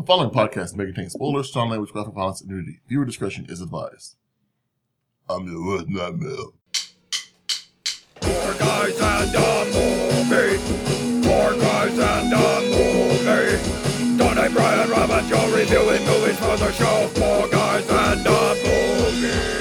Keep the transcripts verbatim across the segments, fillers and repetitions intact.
following podcast may contain spoilers, strong language, graphic violence, and nudity. Viewer discretion is advised. I'm your worst nightmare. Four guys and a movie. Four guys and a movie. Donnie, Brian, Rob, and Joe reviewing movies for the show. Four guys and a movie.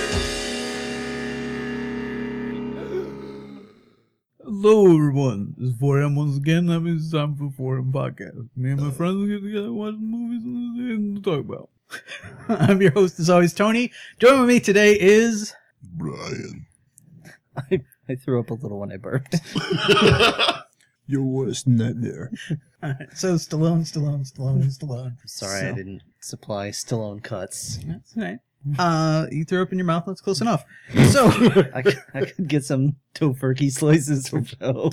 Hello, everyone. This is four M once again. That means it's time for four M Podcast. Me and my friends will get together, watch movies, and talk about. I'm your host, as always, Tony. Joining with me today is Brian. I, I threw up a little when I burped. Your worst nightmare. All right, so Stallone, Stallone, Stallone, Stallone. Sorry, so, I didn't supply Stallone cuts. That's all right. Uh, you threw up in your mouth. That's close enough. So I, could, I could get some tofurkey slices for Joe.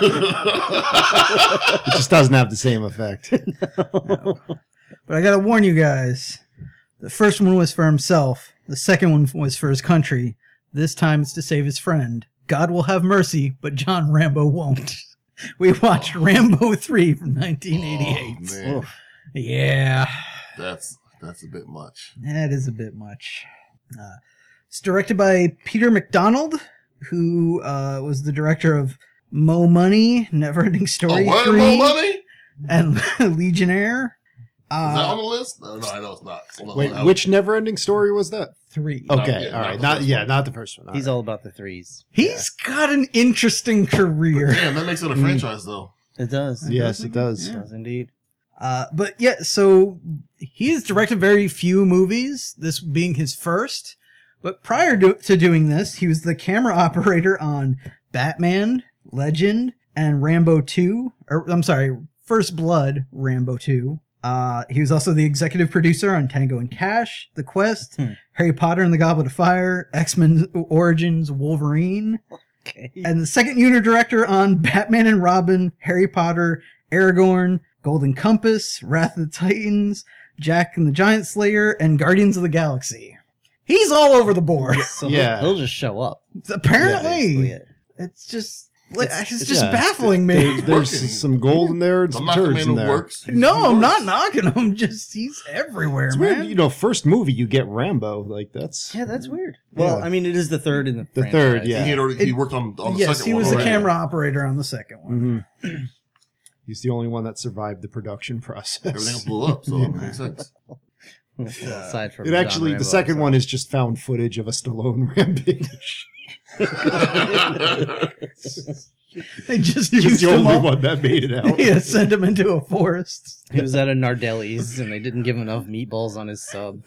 It just doesn't have the same effect. No. But I gotta warn you guys. The first one was for himself. The second one was for his country. This time it's to save his friend. God will have mercy, but John Rambo won't. We watched oh. Rambo three from nineteen eighty-eight. Oh, man. Yeah. That's that's a bit much. That is a bit much. Uh, it's directed by Peter McDonald, who uh, was the director of Mo Money, Neverending Story oh, what? three, Mo Money? and Legionnaire. Uh, is that on the list? No, no, I know it's not. Hold on, Wait, hold on. which never-ending story was that? Three. Okay, yet, all not right. the Not first yeah, one. not the first one. All He's right. all about the threes. He's got an interesting career. Damn, that makes it a franchise, though. It does. Yes, it does. It does indeed. Uh, but yeah, so he has directed very few movies, this being his first. But prior to, to doing this, he was the camera operator on Batman, Legend, and Rambo two. Or, I'm sorry, First Blood, Rambo two. Uh, he was also the executive producer on Tango and Cash, The Quest, Hmm. Harry Potter and the Goblet of Fire, X-Men Origins Wolverine, Okay. and the second unit director on Batman and Robin, Harry Potter, Aragorn, Golden Compass, Wrath of the Titans, Jack and the Giant Slayer, and Guardians of the Galaxy. He's all over the board. So Yeah. he'll, he'll just show up. Apparently. Yeah, It's just it's, it's just yeah. baffling me. There- there's some gold in there and I'm some not the turds man in who there. works. He- No, he I'm works. not knocking him. Just he's everywhere, It's man. weird, you know. First movie you get Rambo, like that's yeah, that's weird. Well, Yeah. I mean, it is the third in the The franchise. third, yeah. He, had already, he It- worked on, on the yes, second he one was the already. camera operator on the second one. mhm. He's the only one that survived the production process. Everything blew up, so it makes sense. Well, aside from It John actually, Rambo the second himself. one is just found footage of a Stallone rampage. They just He was used the him only all. one that made it out. Yeah, send him into a forest. He was at a Nardelli's and they didn't give him enough meatballs on his sub.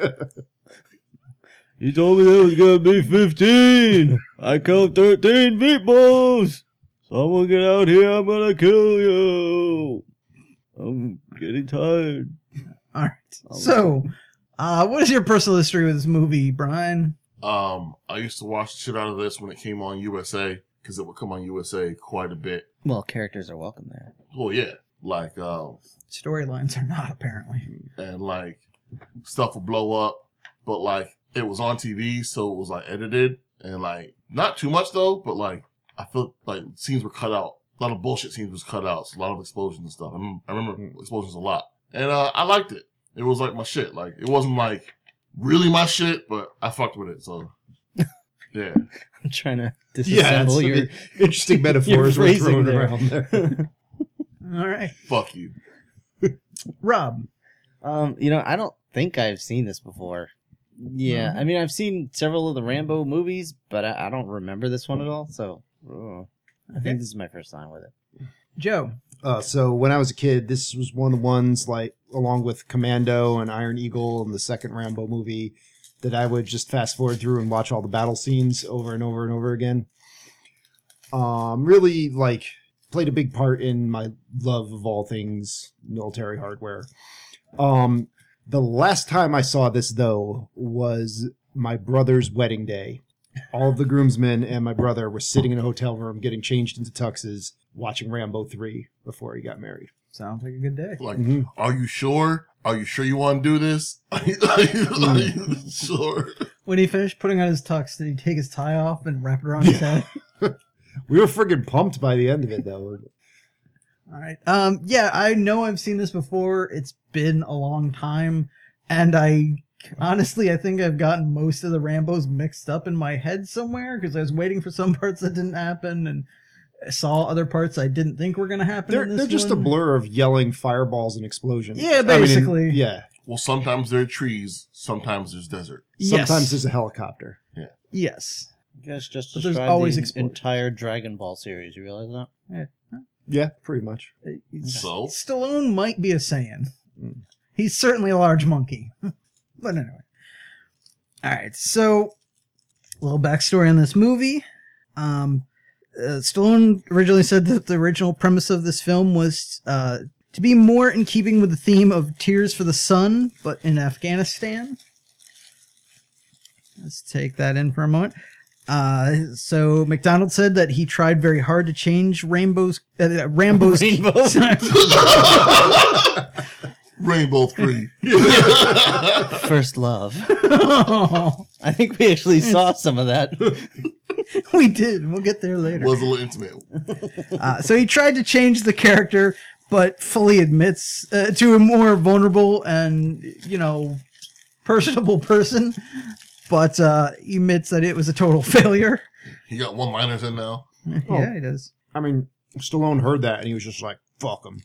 He told me there was gonna be fifteen. I count thirteen meatballs. Someone get out here, I'm gonna kill you. I'm getting tired. All right. So, uh, what is your personal history with this movie, Brian? Um, I used to watch the shit out of this when it came on U S A, because it would come on U S A quite a bit. Well, characters are welcome there. Well, yeah, like, um, Storylines are not, apparently. and like, stuff would blow up, but like, it was on T V, so it was like edited, and like, not too much though, but like, I feel like scenes were cut out. A lot of bullshit scenes was cut out, so a lot of explosions and stuff. I remember, I remember explosions a lot. And, uh, I liked it. It was like my shit. Like, it wasn't like really my shit, but I fucked with it, so. Yeah. I'm trying to Yeah, disassemble it's your... interesting metaphors were phrasing thrown there. around there. All right. Fuck you. Rob. Um, you know, I don't think I've seen this before. Yeah, No? I mean, I've seen several of the Rambo movies, but I, I don't remember this one at all, so oh, I think this is my first time with it. Joe. Uh, so when I was a kid, this was one of the ones, like, along with Commando and Iron Eagle and the second Rambo movie, that I would just fast forward through and watch all the battle scenes over and over and over again. Um, really, like, played a big part in my love of all things military hardware. Um, the last time I saw this, though, was my brother's wedding day. All of the groomsmen and my brother were sitting in a hotel room getting changed into tuxes, watching Rambo three before he got married. Sounds like a good day. Like, Mhm. are you sure? Are you sure you want to do this? Are you, are you, are you sure? When he finished putting on his tux, did he take his tie off and wrap it around his head? We were friggin' pumped by the end of it, though. All right. Um. Yeah, I know I've seen this before. It's been a long time, and I honestly I think I've gotten most of the Rambos mixed up in my head somewhere because I was waiting for some parts that didn't happen and I saw other parts I didn't think were going to happen. They're in this they're just one. a blur of yelling fireballs and explosions. Yeah, I mean, basically. yeah. Well, sometimes there are trees, sometimes there's desert. Yes. Sometimes there's a helicopter. Yes. You guys just But there's described always the explosions. entire Dragon Ball series. You realize that? Yeah, pretty much. So? Stallone might be a Saiyan. Mm. He's certainly a large monkey. But anyway. All right. So, a little backstory on this movie. Um, uh, Stallone originally said that the original premise of this film was uh, to be more in keeping with the theme of Tears for the Sun, but in Afghanistan. Let's take that in for a moment. Uh, so McDonald said that he tried very hard to change Rainbow's uh, Rambo's Rainbows? Rainbow Three. First love. I think we actually saw some of that. We did. We'll get there later. Was a little intimate. Uh, so he tried to change the character, but fully admits uh, to a more vulnerable and, you know, personable person. But uh, he admits that it was a total failure. He got one-liners in now. Yeah, he does. I mean, Stallone heard that and he was just like, fuck him.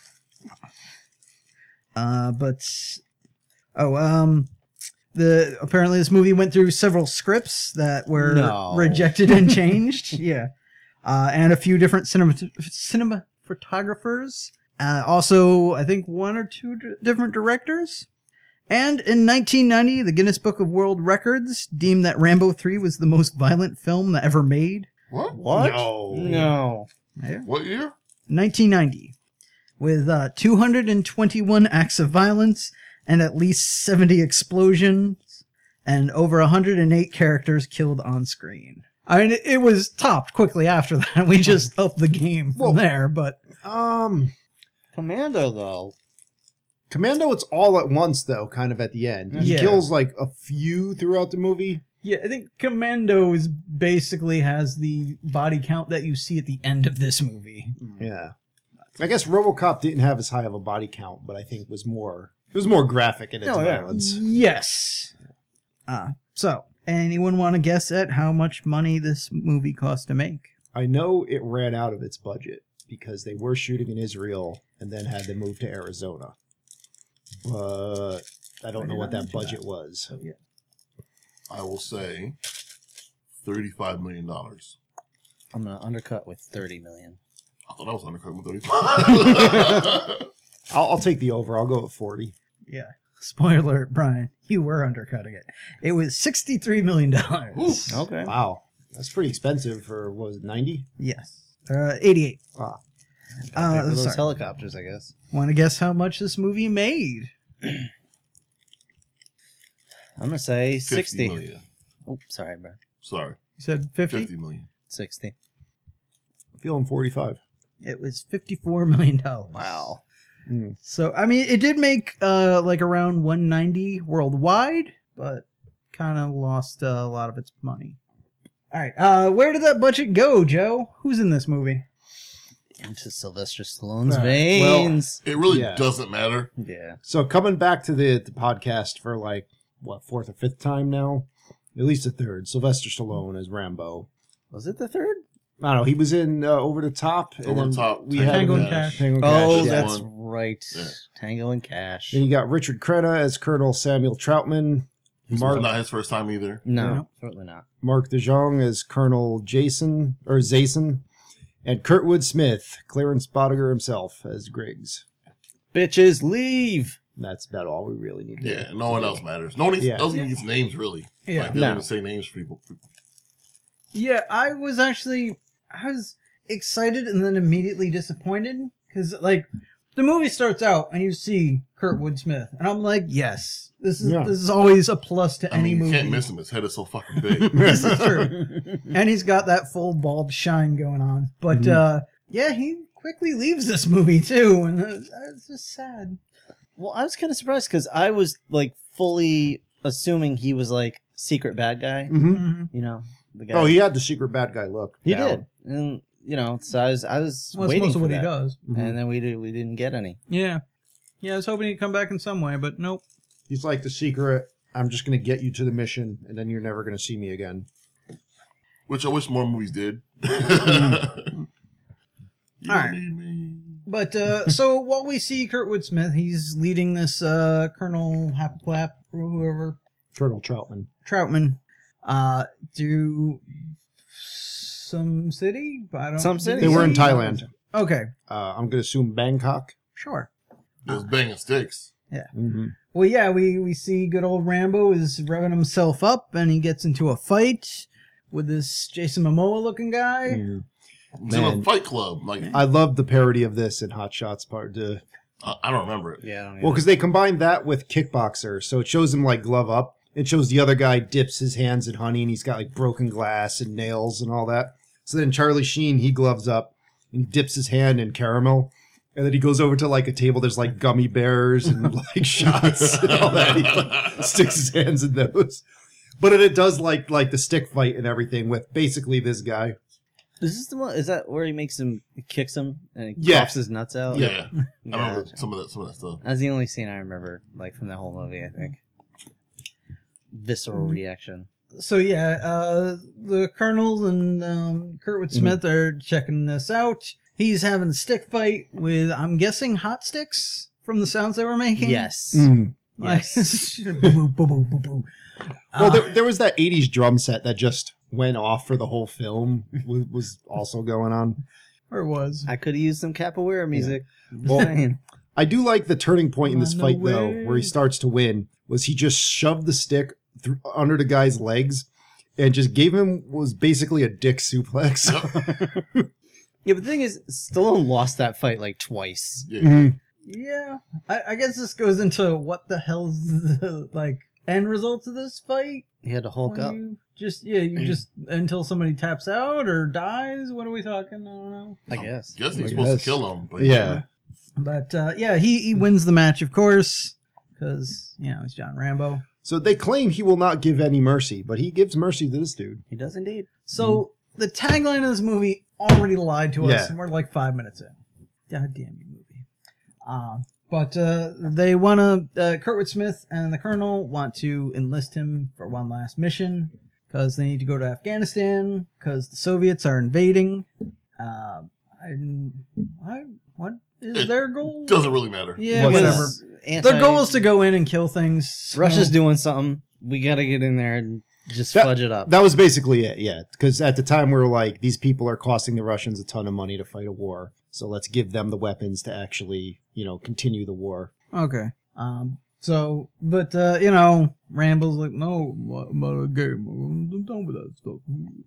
Uh, but oh, um, the apparently this movie went through several scripts that were No. rejected and changed. Yeah, uh, and a few different cinema cinematographers. Uh, also, I think one or two d- different directors. And in nineteen ninety, the Guinness Book of World Records deemed that Rambo three was the most violent film that ever made. What? What? No. No. Yeah. What year? nineteen ninety, with uh, two hundred twenty-one acts of violence and at least seventy explosions and over one hundred eight characters killed on screen. I mean, it, it was topped quickly after that. We just upped the game from Well- there, but Um, Commando, though. Commando, it's all at once, though, kind of at the end. He Yeah. kills, like, a few throughout the movie. yeah, I think Commandos basically has the body count that you see at the end of this movie. Yeah. I guess RoboCop didn't have as high of a body count, but I think was more it was more graphic in its Oh, yeah. violence. Yes. Uh, so, anyone want to guess at how much money this movie cost to make? I know it ran out of its budget because they were shooting in Israel and then had to move to Arizona. But I don't know what that budget was. So, yeah. I will say thirty-five million dollars. I'm gonna undercut with thirty million. I thought I was undercutting with thirty-five. I'll, I'll take the over. I'll go with forty. Yeah. Spoiler alert, Brian. You were undercutting it. It was sixty-three million dollars. Okay. Wow. That's pretty expensive for, what was it, ninety? Yes. Uh, eighty-eight. Wow. Uh, For those sorry. helicopters, I guess. Want to guess how much this movie made? I'm gonna say fifty sixty. million. Oh, sorry, bro. Sorry. You said fifty? fifty million. Sixty. Feeling forty-five. It was fifty-four million dollars. Wow. Mm. So, I mean, it did make uh, like around one hundred ninety worldwide, but kind of lost uh, a lot of its money. All right. Uh, where did that budget go, Joe? Who's in this movie? Into Sylvester Stallone's Right. veins. It really Yeah. doesn't matter. yeah. So coming back to the, the podcast for like, what, fourth or fifth time now? At least a third. Sylvester Stallone as Rambo. Was it the third? I don't know. He was in uh, Over the Top. and Over the then Top, We Tango had Tango and and Cash. Tango and Oh, Cash, yeah. that's one. right. Yeah. Tango and Cash. Then you got Richard Crenna as Colonel Samuel Troutman. It's Mark not his first time either. No, No. certainly not. Mark DeJong as Colonel Jason or Zason, and Kurtwood Smith, Clarence Bodiger himself as Griggs. Bitches, leave. And that's about all we really need. to Yeah, know. no one else matters. No one Yeah. doesn't even get names, really. Yeah. Like, they No. don't even say names for people. Yeah, I was actually I was excited and then immediately disappointed because like the movie starts out and you see Kurtwood Smith and I'm like, yes, this is Yeah. this is always a plus to I any mean, you movie. can't miss him. His head is so fucking big. This is true, and he's got that full bald shine going on. But Mhm. uh, yeah, he quickly leaves this movie too, and it's, it's just sad. Well, I was kind of surprised because I was like fully assuming he was like secret bad guy. Mhm. Mhm. You know, the guy. Oh, he had the secret bad guy look. He down. did, and you know, so I was I was Well, that's waiting most for of what that, he does. and then we did we didn't get any. Yeah. Yeah, I was hoping he'd come back in some way, but nope. He's like the secret. I'm just going to get you to the mission, and then you're never going to see me again. Which I wish more movies did. Mm. You All don't right. need me. But uh, so while we see Kurtwood Smith, he's leading this uh, Colonel Happlap or whoever, Colonel Troutman. Troutman, uh, to some city. I don't. Some city? They were in Thailand. Okay, Uh, I'm going to assume Bangkok. sure. It was banging sticks. Mm-hmm. Well, yeah, we, we see good old Rambo is revving himself up, and he gets into a fight with this Jason Momoa looking guy. Mm-hmm. It's in a Man. Fight Club. Like I love the parody of this in Hot Shots Part Two. I, I don't remember it. Yeah, I don't Well, because they combined that with Kickboxer, so it shows him like glove up. It shows the other guy dips his hands in honey, and he's got like broken glass and nails and all that. So then Charlie Sheen, he gloves up and dips his hand in caramel, and then he goes over to like a table. There's like gummy bears and like shots and all that. He like, sticks his hands in those. But then it does like like the stick fight and everything with basically this guy. Is this the one? Is that where he makes him, he kicks him, and he Yeah. coughs his nuts out? Yeah, I Yeah. remember some of that. Some of that stuff. That's the only scene I remember, like from the whole movie. I think visceral reaction. So yeah, uh, the Colonel and um, Kurtwood Mm-hmm. Smith are checking this out. He's having a stick fight with, I'm guessing, hot sticks from the sounds they were making. Yes. Mm. Like, Yes. boo, boo, boo, boo, boo, boo. Well, Uh, there, there was that eighties drum set that just went off for the whole film. Was, was also going on. or it was. I could have used some capoeira music. Just Well, saying. I do like the turning point in this On the fight, though, way. where he starts to win. Was he just shoved the stick through, under the guy's legs and just gave him was basically a dick suplex. Yeah, but the thing is, Stallone lost that fight like twice. Yeah. Mhm. Yeah, I, I guess this goes into what the hell's the like end result of this fight. He had to Hulk When up. you just yeah, you just until somebody taps out or dies. What are we talking? I don't know. I guess. Guess he's I supposed guess. to kill him. But Yeah. But uh, yeah, he he wins the match, of course, because you know he's John Rambo. So they claim he will not give any mercy, but he gives mercy to this dude. He does indeed. So the tagline of this movie already lied to us, Yeah. and we're like five minutes in. God damn you, movie. Uh, but uh, they want to. Uh, Kurtwood Smith and the Colonel want to enlist him for one last mission because they need to go to Afghanistan because the Soviets are invading. Uh, I, I, what is their goal? doesn't really matter. Yeah, What's whatever. Because anti- Their goal is to go in and kill things. so- Russia's doing something. We gotta get in there and just That- fudge it up. That was basically it, yeah. Because at the time we were like, these people are costing the Russians a ton of money to fight a war. So let's give them the weapons to actually, you know, continue the war. Okay. Um. So, but uh, you know, Rambo's like, no, I'm not a game. I'm done with that stuff.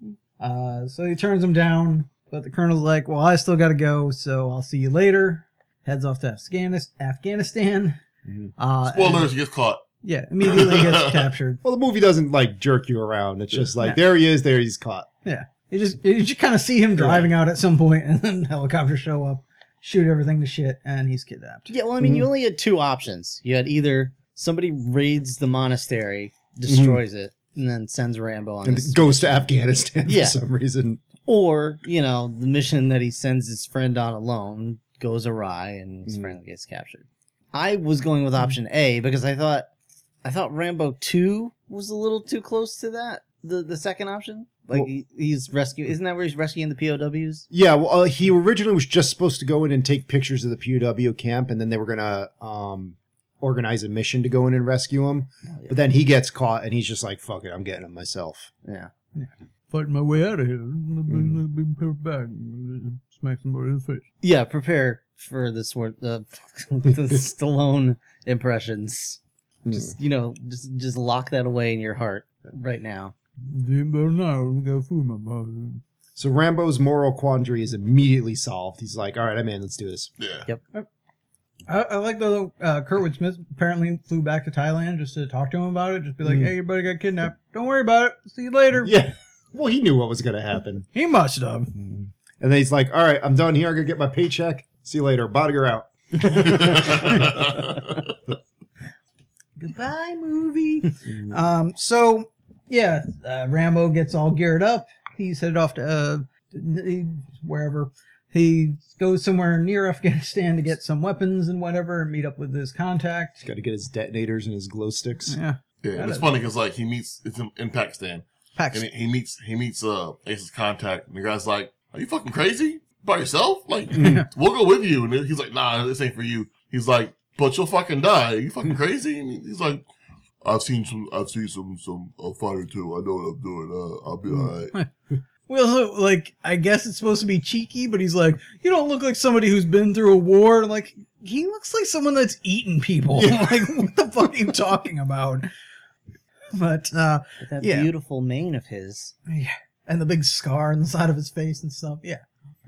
Uh. So he turns him down, but the Colonel's like, well, I still got to go, so I'll see you later. Heads off to Afghanis- Afghanistan. Mhm. Uh, Spoilers, and- he gets caught. yeah, immediately gets captured. Well, the movie doesn't like jerk you around. It's just like, Yeah. there he is, there he's caught. Yeah. You just you just kind of see him driving out at some point, and then helicopters show up, shoot everything to shit, and he's kidnapped. Yeah, well, I mean, Mm-hmm. you only had two options. You had either somebody raids the monastery, destroys it, and then sends Rambo on Mm-hmm. And this, goes to Afghanistan Yeah. for some reason. or you know, the mission that he sends his friend on alone goes awry and his Mhm. friend gets captured. I was going with option A because I thought, I thought Rambo two was a little too close to that. The the second option, like Well- he, he's rescue, isn't that where he's rescuing the P O Ws? Yeah, well, uh, he originally was just supposed to go in and take pictures of the P O W camp, and then they were going to um, organize a mission to go in and rescue him. But then he gets caught, and he's just like, fuck it, I'm getting him myself. Yeah. Fighting my way out of here. Be back. Smack somebody in the face. Yeah, prepare for the sort the, the Stallone impressions. Just you know, just just lock that away in your heart right now. Doing better now. We got food in my mouth. So Rambo's moral quandary is immediately solved. He's like, all right, I'm in, let's do this. Yeah. Yep. I, I like though. Uh, Kurtwood Smith apparently flew back to Thailand just to talk to him about it. Just be like, Mhm. "Hey, your buddy got kidnapped. Don't worry about it. See you later." Yeah. Well, he knew what was going to happen. He must have. And then he's like, all right, I'm done here. I'm going to get my paycheck. See you later. Bodiger out. Goodbye, movie. um. So yeah, uh, Rambo gets all geared up. He's headed off to uh, wherever. He goes somewhere near Afghanistan to get some weapons and whatever, and meet up with his contact. Got to get his detonators and his glow sticks. Yeah, Yeah, and it's funny because like he meets it's in, in Pakistan, Pax. and he, he meets he meets uh Ace's contact, and the guy's like, "Are you fucking crazy by yourself? Like, we'll go with you." And he's like, "Nah, this ain't for you." He's like, "But you'll fucking die. Are you fucking crazy?" And he's like, "I've seen some, I've seen some some uh, fighter too. I know what I'm doing. Uh, I'll be all right." We also, like, I guess it's supposed to be cheeky, but he's like, you don't look like somebody who's been through a war. And like, he looks like someone that's eaten people. Like, what the fuck are you talking about? But, uh, With that yeah. beautiful mane of his. yeah. And the big scar on the side of his face and stuff. Yeah.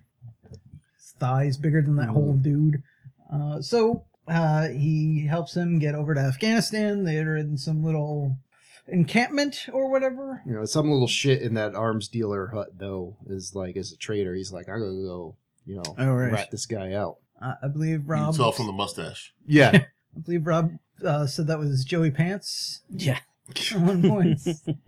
His thigh's bigger than that whole dude. Uh, so, uh, he helps him get over to Afghanistan. They're in some little encampment or whatever. You know, some little shit in that arms dealer hut, though, is like, as a trader, he's like, I'm going to go, you know, Oh, right. rat this guy out. Uh, I believe You Rob. can tell from the mustache. Yeah. I believe Rob uh, said that was Joey Pants Yeah. at one point.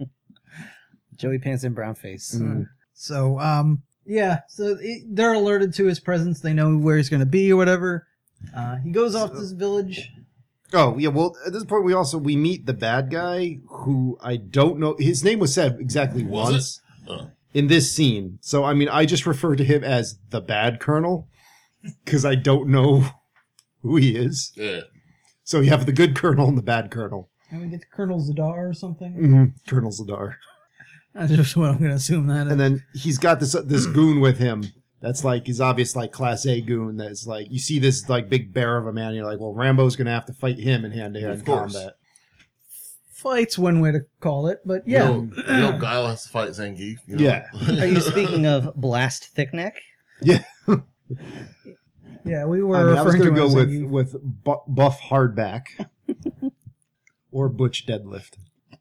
Joey Pants and brown face. Mm. So, um, yeah, so it, they're alerted to his presence. They know where he's going to be or whatever. Uh, he goes off to this village. Oh, yeah, well, at this point, we also, we meet the bad guy, who I don't know, his name was said exactly Was once it? Uh. in this scene. So, I mean, I just refer to him as the bad colonel, because I don't know who he is. Yeah. So you have the good colonel and the bad colonel. And we get to Colonel Zadar or something. Mm-hmm. Colonel Zadar. That's just what I'm going to assume that is. And then he's got this this goon with him. That's like his obvious like class A goon. That's like you see this like big bear of a man. And you're like, well, Rambo's gonna have to fight him in hand to hand Of course. combat. Fight's one way to call it, but yeah. You know, you know Guile has to fight Zangief. You know? Yeah. Are you speaking of Blast Thickneck? Yeah. Yeah, we were I, mean, I was referring gonna to go him as with a- with Bu- Buff Hardback or Butch Deadlift.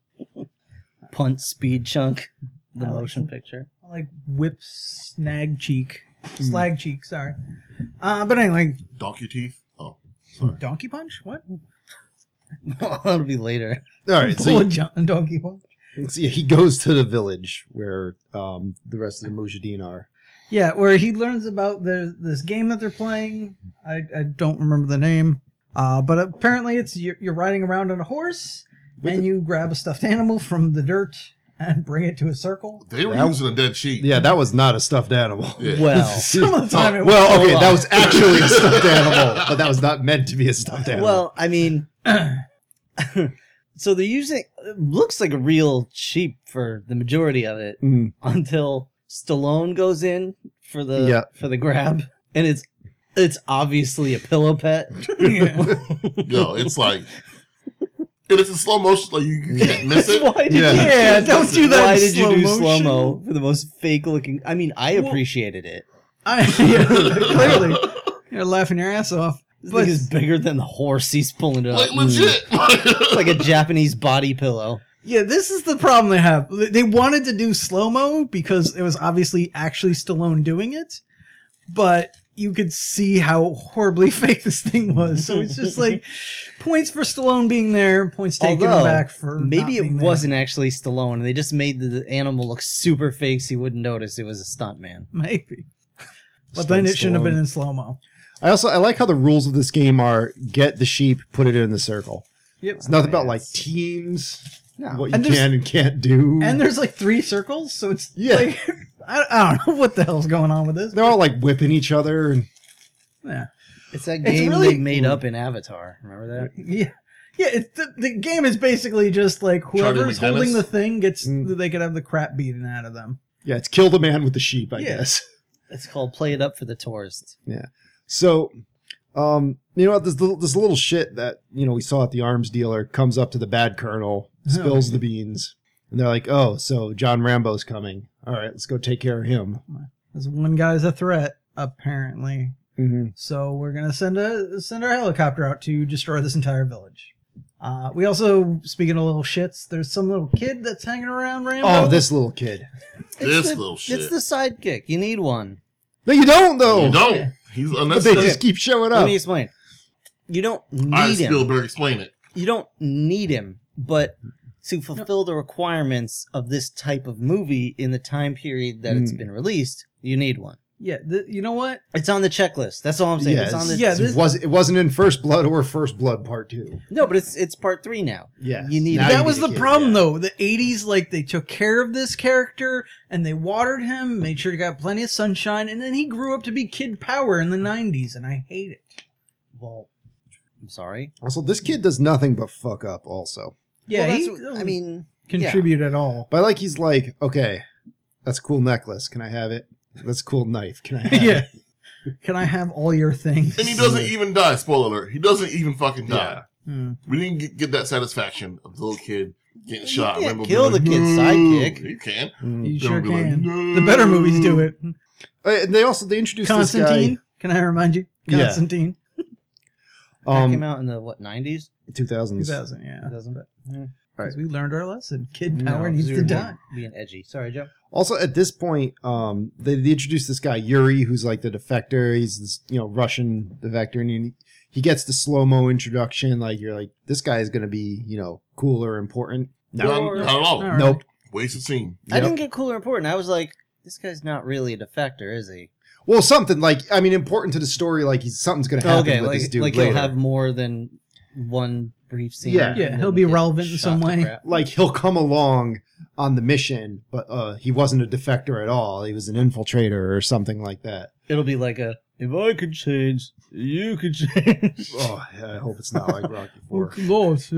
Punt Speed Chunk, the I like motion him. picture. like whip snag cheek. Slag cheek, sorry. Uh, but anyway, Donkey teeth. Oh, donkey punch? What? That'll be later. All right, so Bullet he, jump and donkey punch. so he goes to the village where um, the rest of the Mujahideen are. Yeah, where he learns about the this game that they're playing. I, I don't remember the name. Uh, but apparently it's you're, you're riding around on a horse With and the- you grab a stuffed animal from the dirt and bring it to a circle. they were That- using a dead sheep. Yeah, that was not a stuffed animal. Yeah. Well, Some of the time it Well, okay, Hold that on. was actually a stuffed animal, but that was not meant to be a stuffed animal. well, I mean, so they're using it looks like a real sheep for the majority of it Mm. until Stallone goes in for the Yeah. for the grab, and it's it's obviously a pillow pet. Yeah. Yo, it's like, and it's in slow motion. Like you, you can't miss it. Why did Yeah. you? Yeah, don't do that Why in did you slow do motion. slow mo for the most fake looking? I mean, I Well- appreciated it. I, yeah, clearly. You're laughing your ass off. This But thing is bigger than the horse he's pulling it up. Like legit. It's like a Japanese body pillow. yeah, this is the problem they have. They wanted to do slow-mo because it was obviously actually Stallone doing it, but you could see how horribly fake this thing was. So it's just like points for Stallone being there, points taken Although, back for not maybe it being there. wasn't actually Stallone. They just made the animal look super fake so you wouldn't notice it was a stuntman. Maybe. But then it shouldn't have Stallone. been in slow-mo. I also I like how the rules of this game are get the sheep, put it in the circle. Yep. It's nothing about like teams, No. what you And there's- can and can't do. And there's like three circles, so it's Yeah. like I, I don't know what the hell's going on with this. they're all like whipping each other. And Yeah. It's that It's game really- they made up in Avatar. Remember that? Yeah. Yeah, it's the, the game is basically just like whoever's McGinnis? holding the thing gets Mm. they could have the crap beaten out of them. yeah, it's kill the man with the sheep, I Yeah. guess. It's called Play It Up for the Tourists. So, um, you know what? This little, this little shit that you know we saw at the arms dealer comes up to the bad colonel, spills the beans, and they're like, "Oh, so John Rambo's coming. All right, let's go take care of him." This one guy's a threat, apparently. Mm-hmm. So we're gonna send a send our helicopter out to destroy this entire village. Uh, we also, speaking of little shits, there's some little kid that's hanging around Rambo. Oh, this little kid. This it's the, little shit. It's the sidekick. You need one. No, you don't though. You don't. He's But they unnecessary. just keep showing Let up. me explain. You don't All right, need him. Spielberg, explain it. You don't need him, but to fulfill the requirements of this type of movie in the time period that it's Mm. been released, You need one. Yeah, the, you know what? It's on the checklist. That's all I'm saying. Yes. It's on the Yeah, it, this- was, it wasn't in First Blood or First Blood Part two. No, but it's it's part three now. Yeah. You need Now that you was need a the kid, problem, yeah. though. The eighties, like, they took care of this character, and they watered him, made sure he got plenty of sunshine, and then he grew up to be Kid Power in the nineties, and I hate it. Well, I'm sorry. Also, this kid does nothing but fuck up also. Yeah, Well, he that's what- doesn't I mean, contribute at all. But like he's like, okay, that's a cool necklace. Can I have it? That's a cool knife. Can I have Yeah. it? Can I have all your things? And he doesn't even die. Spoiler alert. He doesn't even fucking die. Hmm. We didn't get, get that satisfaction of the little kid getting You shot. can't Rambo kill being the kid's "No." sidekick. You can. Mm. You They'll sure be like, can. "No." The better movies do it. Uh, and they also they introduced Constantine, this can I remind you? Yeah. Constantine. guy. That came Um, Mm. out in the what nineties? two thousands. two thousand, yeah. Doesn't it? Because we learned our lesson. Kid No, Power needs to you're die. Being edgy. Sorry, Joe. Also, at this point, um, they, they introduced this guy Yuri, who's like the defector. He's this, you know, Russian defector, and he, he gets the slow mo introduction. Like you're like, this guy is gonna be, you know, cool or important. Not, No, not at all. All right. nope. Wasted scene. I Yep. didn't get cool or important. I was like, this guy's not really a defector, is he? Well, something like I mean, important to the story. Like he's something's gonna happen Okay, with like this dude like later. he'll have more than one brief scene. Yeah. and Yeah, then he'll be get relevant in shot some to way. crap. like he'll come along on the mission, but uh, he wasn't a defector at all. He was an infiltrator or something like that. It'll be like a, if I could change, you could change. Oh, yeah, I hope it's not like Rocky Four. Lost.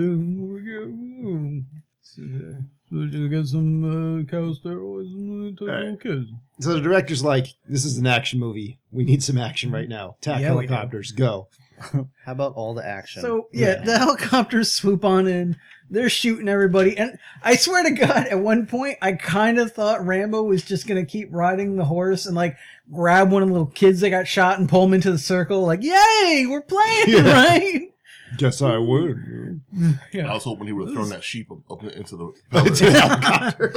We get some uh, cow steroids and take Alright. little kids. So the director's like, "This is an action movie. We need some action right now. Attack Yeah, we do. helicopters, go!" How about all the action? So yeah, Yeah. the helicopters swoop on in. They're shooting everybody, and I swear to God, at one point, I kind of thought Rambo was just gonna keep riding the horse and like grab one of the little kids that got shot and pull them into the circle. Like, yay, we're playing, Yeah. right? Guess I would. I Yeah. was hoping he would have thrown that sheep up, up into the It's a helicopter.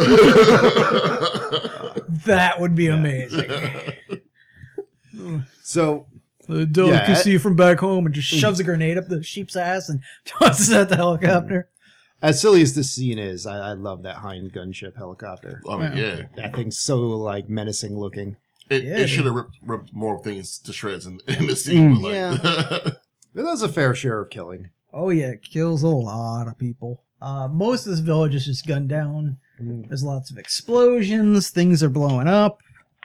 That would be amazing. So The delicacy from back home and just shoves a grenade up the sheep's ass and tosses it at the helicopter. as silly as this scene is, I, I love that Hind gunship helicopter. I mean, yeah. That thing's so like menacing looking. It, Yeah, it should have ripped, ripped more things to shreds in, in the scene. But like, But that's a fair share of killing. Oh yeah, it kills a lot of people. Uh, most of this village is just gunned down. There's lots of explosions. Things are blowing up.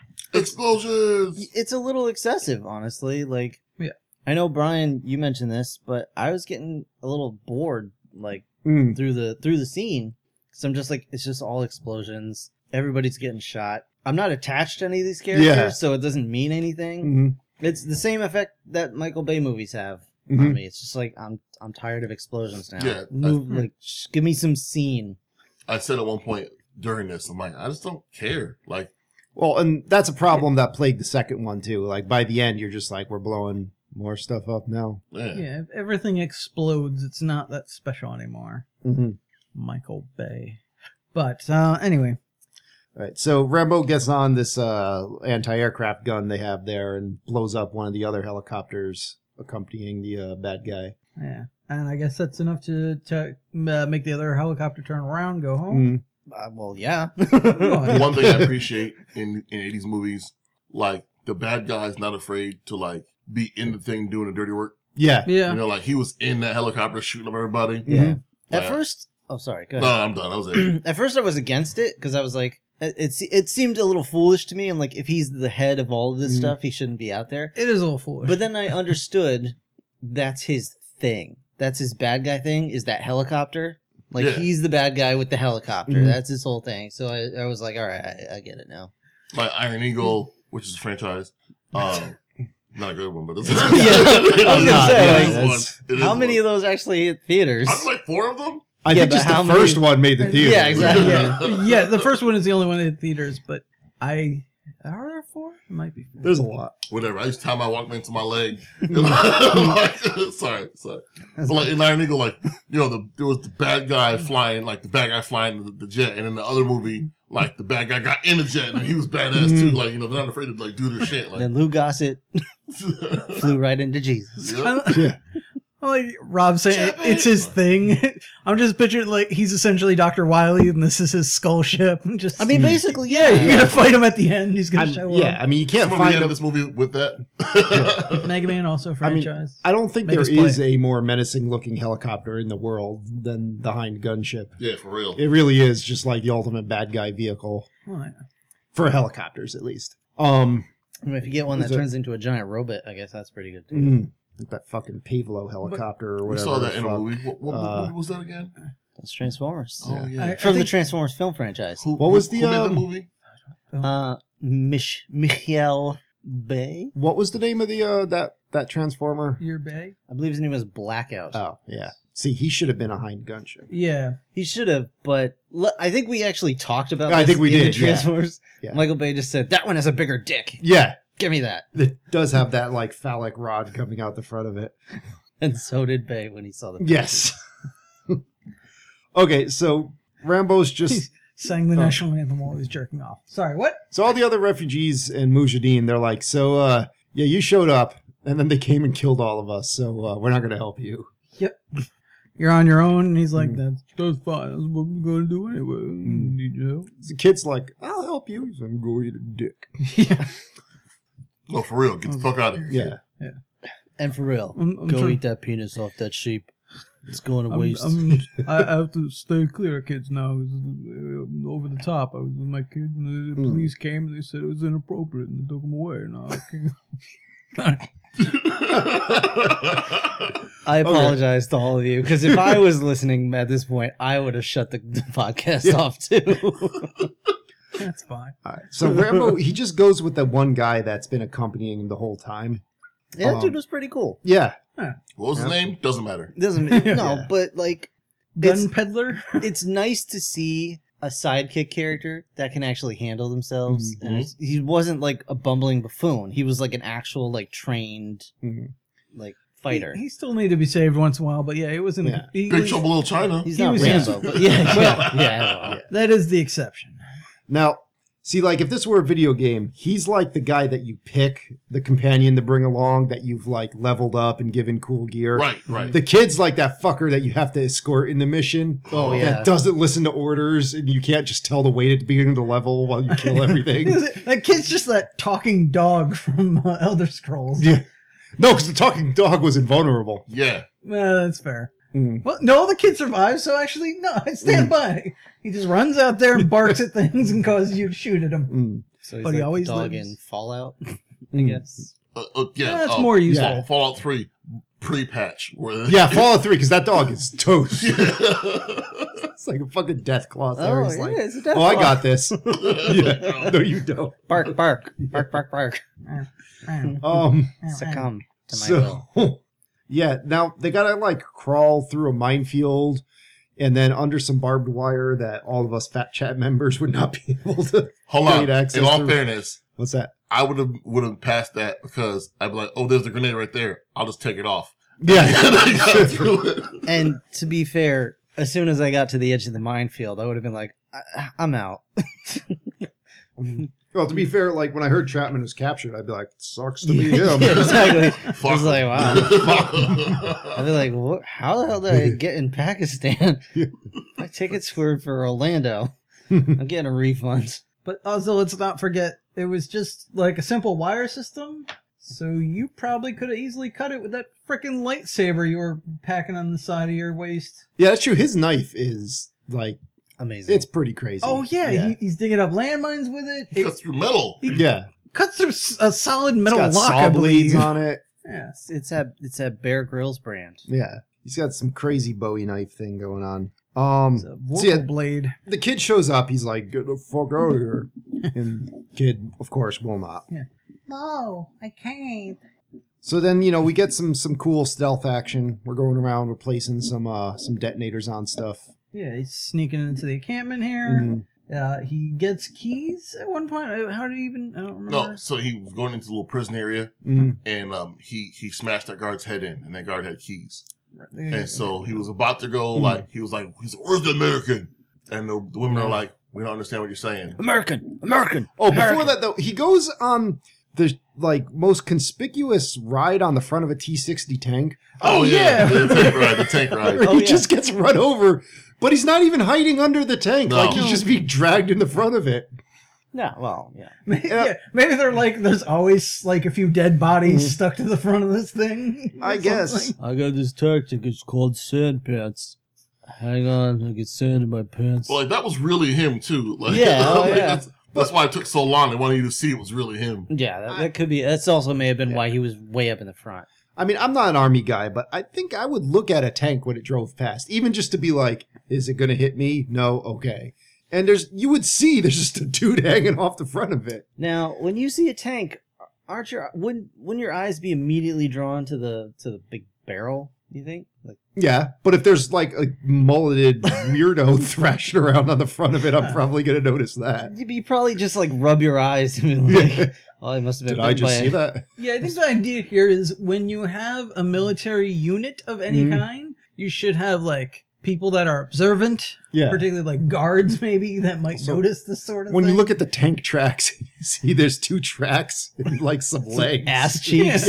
explosions. it's a little excessive, honestly. Like, Yeah. I know Brian, you mentioned this, but I was getting a little bored, like Mm. through the through the scene, because I'm just like, it's just all explosions. Everybody's getting shot. I'm not attached to any of these characters, Yeah. so it doesn't mean anything. Mm-hmm. It's the same effect that Michael Bay movies have on Mhm. me. It's just like I'm I'm tired of explosions now. Yeah, Move, like, sh- give me some scene. I said at one point during this, I'm like, I just don't care. Like, Well, and that's a problem that plagued the second one too. Like by the end, you're just like, we're blowing more stuff up now. yeah. Yeah, if everything explodes, it's not that special anymore. Mm-hmm. Michael Bay. But uh, anyway, All right, so Rambo gets on this uh, anti-aircraft gun they have there and blows up one of the other helicopters accompanying the uh, bad guy. yeah. And I guess that's enough to, to uh, make the other helicopter turn around and go home. Mm. Uh, well, yeah. Oh, One thing I appreciate in, in eighties movies, like, the bad guy's not afraid to, like, be in the thing doing the dirty work. Yeah. yeah. You know, like, he was in that helicopter shooting up everybody. Yeah. At Yeah. first, oh, sorry. Go No, ahead. I'm done. That was it. At first, I was against it because I was like, it, it se- it seemed a little foolish to me. I'm like, if he's the head of all of this Mhm. stuff, he shouldn't be out there. It is a little foolish. But then I understood that's his thing. That's his bad guy thing. Is that helicopter? Like Yeah. he's the bad guy with the helicopter. Mhm. That's his whole thing. So I, I was like, all right, I, I get it now. Like, Iron Eagle, which is a franchise. Um, not a good one, but it's Yeah, I was gonna not, say, yeah, like, that's- It is How many one. of those actually hit theaters? I was like four of them. I Yeah, think but just how the many- first one made the theater. Yeah, exactly. yeah, yeah, the first one is the only one in theaters, but I... Are there four? It might be four. There's a lot. Whatever. I used to tie my Walkman to my leg. Like, sorry, sorry. But like in Iron Eagle, like, you know, the, there was the bad guy flying, like the bad guy flying the, the jet, and in the other movie, like the bad guy got in the jet and he was badass too. Like, you know, they're not afraid to like do their shit. Like, Then Lou Gossett flew right into Jesus. yeah. Yeah. Like Rob saying, it's his thing. I'm just picturing like he's essentially Doctor Wily, and this is his skull ship. Just, I mean, basically, yeah, yeah. you're gonna fight him at the end. He's gonna I'm- show yeah, up. I mean, you can't Some of the find end a, of this movie with that. Mega Man also I mean, franchise. I don't think Make there us play is it. a more menacing looking helicopter in the world than the Hind gunship. Yeah, for real. It really is just like the ultimate bad guy vehicle Oh, yeah. for helicopters, at least. Um, I mean, if you get one that Is it- turns into a giant robot, I guess that's pretty good too. mm, like that fucking Pavlo helicopter or We whatever. saw that the in a fuck. movie. What, what Uh, movie was that again? That's Transformers. Oh, yeah. I- From the think- Transformers film franchise. Who, what was who, the, who made um, the movie? Uh, Mich- Michiel Bay? What was the name of the uh, that that transformer? Your Bay? I believe his name was Blackout. Oh, yeah. See, he should have been a Hind gunship. Yeah. He should have, but l- I think we actually talked about I this think we in the did, yeah. Transformers. Yeah. Michael Bay just said, that one has a bigger dick. Yeah, Give me that. it does have that like phallic rod coming out the front of it. And so did Bay when he saw the Yes. Okay, so Rambo's just Sang the Oh. national anthem while he was jerking off. Sorry, what? so all the other refugees in Mujahideen, they're like, so uh, yeah, you showed up, and then they came and killed all of us, so uh, we're not going to help you. Yep. You're on your own. And he's like, Mm. that's, that's fine. That's what we're going to do anyway. Mm. Need your help. The kid's like, I'll help you. He's like, I'm going to eat a dick. Yeah. No, for real. Get the fuck out of here. Yeah. And for real, I'm, I'm go trying- eat that penis off that sheep. It's going to I'm, waste. I'm, I have to stay clear of kids now. It was, uh, over the top. I was with my kid, and the Mm. police came and they said it was inappropriate, and they took him away. Now I can't. I apologize to all of you, because if I was listening at this point, I would have shut the, the podcast Yeah. off too. That's fine. All right. So Rambo, he just goes with the one guy that's been accompanying him the whole time. yeah, that Um, dude was pretty cool. Yeah. What was his Yeah. name? Doesn't matter. Doesn't no, Yeah. but like Gun it's peddler. it's nice to see a sidekick character that can actually handle themselves. Mhm. And it's, he wasn't like a bumbling buffoon. He was like an actual like trained Mhm. like fighter. He, he still needed to be saved once in a while, but yeah, it wasn't. Yeah. He, Big he- Trouble in Little China. He's he not was- Rambo, but yeah, yeah, Well- yeah, well, that is the exception. Now, see, like if this were a video game, he's like the guy that you pick, the companion to bring along that you've like leveled up and given cool gear. Right, right. The kid's like that fucker that you have to escort in the mission. Oh, yeah. That doesn't listen to orders, and you can't just tell to wait at the beginning of the level while you kill everything. That kid's just that talking dog from uh, Elder Scrolls. Yeah. No, because the talking dog was invulnerable. Yeah. Well, that's fair. Mm. Well, no, the kid survives, so actually, no, I stand by. He just runs out there and barks at things and causes you to shoot at him. Mm. So he's But like he the always dog lives. in Fallout, I Mm. guess. Uh, uh, yeah. That's uh, more useful. yeah. Fallout three pre-patch. Where Yeah, Fallout three, because that dog is toast. Yeah. It's like a fucking death claw there. Oh, He's yeah, like, it's a death oh, I claw. got this. Yeah. No, you don't. Bark, bark, bark, bark, bark. Um, Succumb to my will. so, yeah, now they gotta like crawl through a minefield and then under some barbed wire that all of us Fat Chat members would not be able to. Hold on. Great access In all to- fairness, What's that? I would have would have passed that because I'd be like, oh, there's a grenade right there. I'll just take it off. Yeah. And I got through it. And to be fair, as soon as I got to the edge of the minefield, I would have been like, I- I'm out. Well, to be fair, like when I heard Chapman was captured, I'd be like, sucks to be him. Yeah, exactly. I Fuck was like, wow. wow. I'd be like, what? How the hell did I get in Pakistan? Yeah. My tickets were for Orlando. I'm getting a refund. But also, let's not forget, it was just like a simple wire system. So you probably could have easily cut it with that frickin' lightsaber you were packing on the side of your waist. Yeah, that's true. His knife is like, Amazing. it's pretty crazy. Oh, yeah, Yeah. He, he's digging up landmines with it. He It cuts through metal. yeah. cuts through s- a solid metal It's got lock, saw I blades believe. on it. Yeah. It's, it's that it's that Bear Grylls brand. Yeah. He's got some crazy Bowie knife thing going on. Um, It's a so vorpal yeah, blade. the kid shows up. He's like, get the fuck out of here. And kid, of course, will not. No, I can't. So then, you know, we get some some cool stealth action. We're going around replacing some uh some detonators on stuff. Yeah, he's sneaking into the encampment here. Mhm. Uh, he gets keys at one point. Uh, How did he even? I don't remember. No, so he was going into the little prison area, Mhm. and um, he he smashed that guard's head in, and that guard had keys. Yeah. And so he was about to go, Mhm. like he was like, he's like, "Where's the American?" And the, the women are like, "We don't understand what you're saying." American, American. Oh, before American. that though, he goes on the like most conspicuous ride on the front of a T sixty tank. Oh, yeah. The tank ride. The tank ride. Oh, he yeah. just gets run over, but he's not even hiding under the tank. No. Like he's just being dragged in the front of it. No, well, yeah. Maybe, yeah, maybe they're like, there's always like a few dead bodies stuck to the front of this thing. or I guess. something. I got this tactic. It's called sand pants. Hang on, I get sand in my pants. Well, like, that was really him, too. Like, Yeah, oh, like, yeah. That's, that's why it took so long. They wanted you to see it was really him. Yeah, that, that could be. That's also may have been why he was way up in the front. I mean, I'm not an army guy, but I think I would look at a tank when it drove past, even just to be like, is it going to hit me? No, okay. And there's, you would see there's just a dude hanging off the front of it. Now, when you see a tank, aren't your wouldn't wouldn't your eyes be immediately drawn to the to the big barrel? Do you think? Like, Yeah, but if there's like a mulleted weirdo thrashing around on the front of it, I'm probably going to notice that. you, you probably just like rub your eyes and be like, "Oh, I must have been." Did I bitten by just a- see that? Yeah, I think the idea here is when you have a military unit of any Mhm. kind, you should have like people that are observant, Yeah. particularly like guards maybe that might So, notice this sort of When thing. you look at the tank tracks, you see there's two tracks and like some legs. ass cheeks.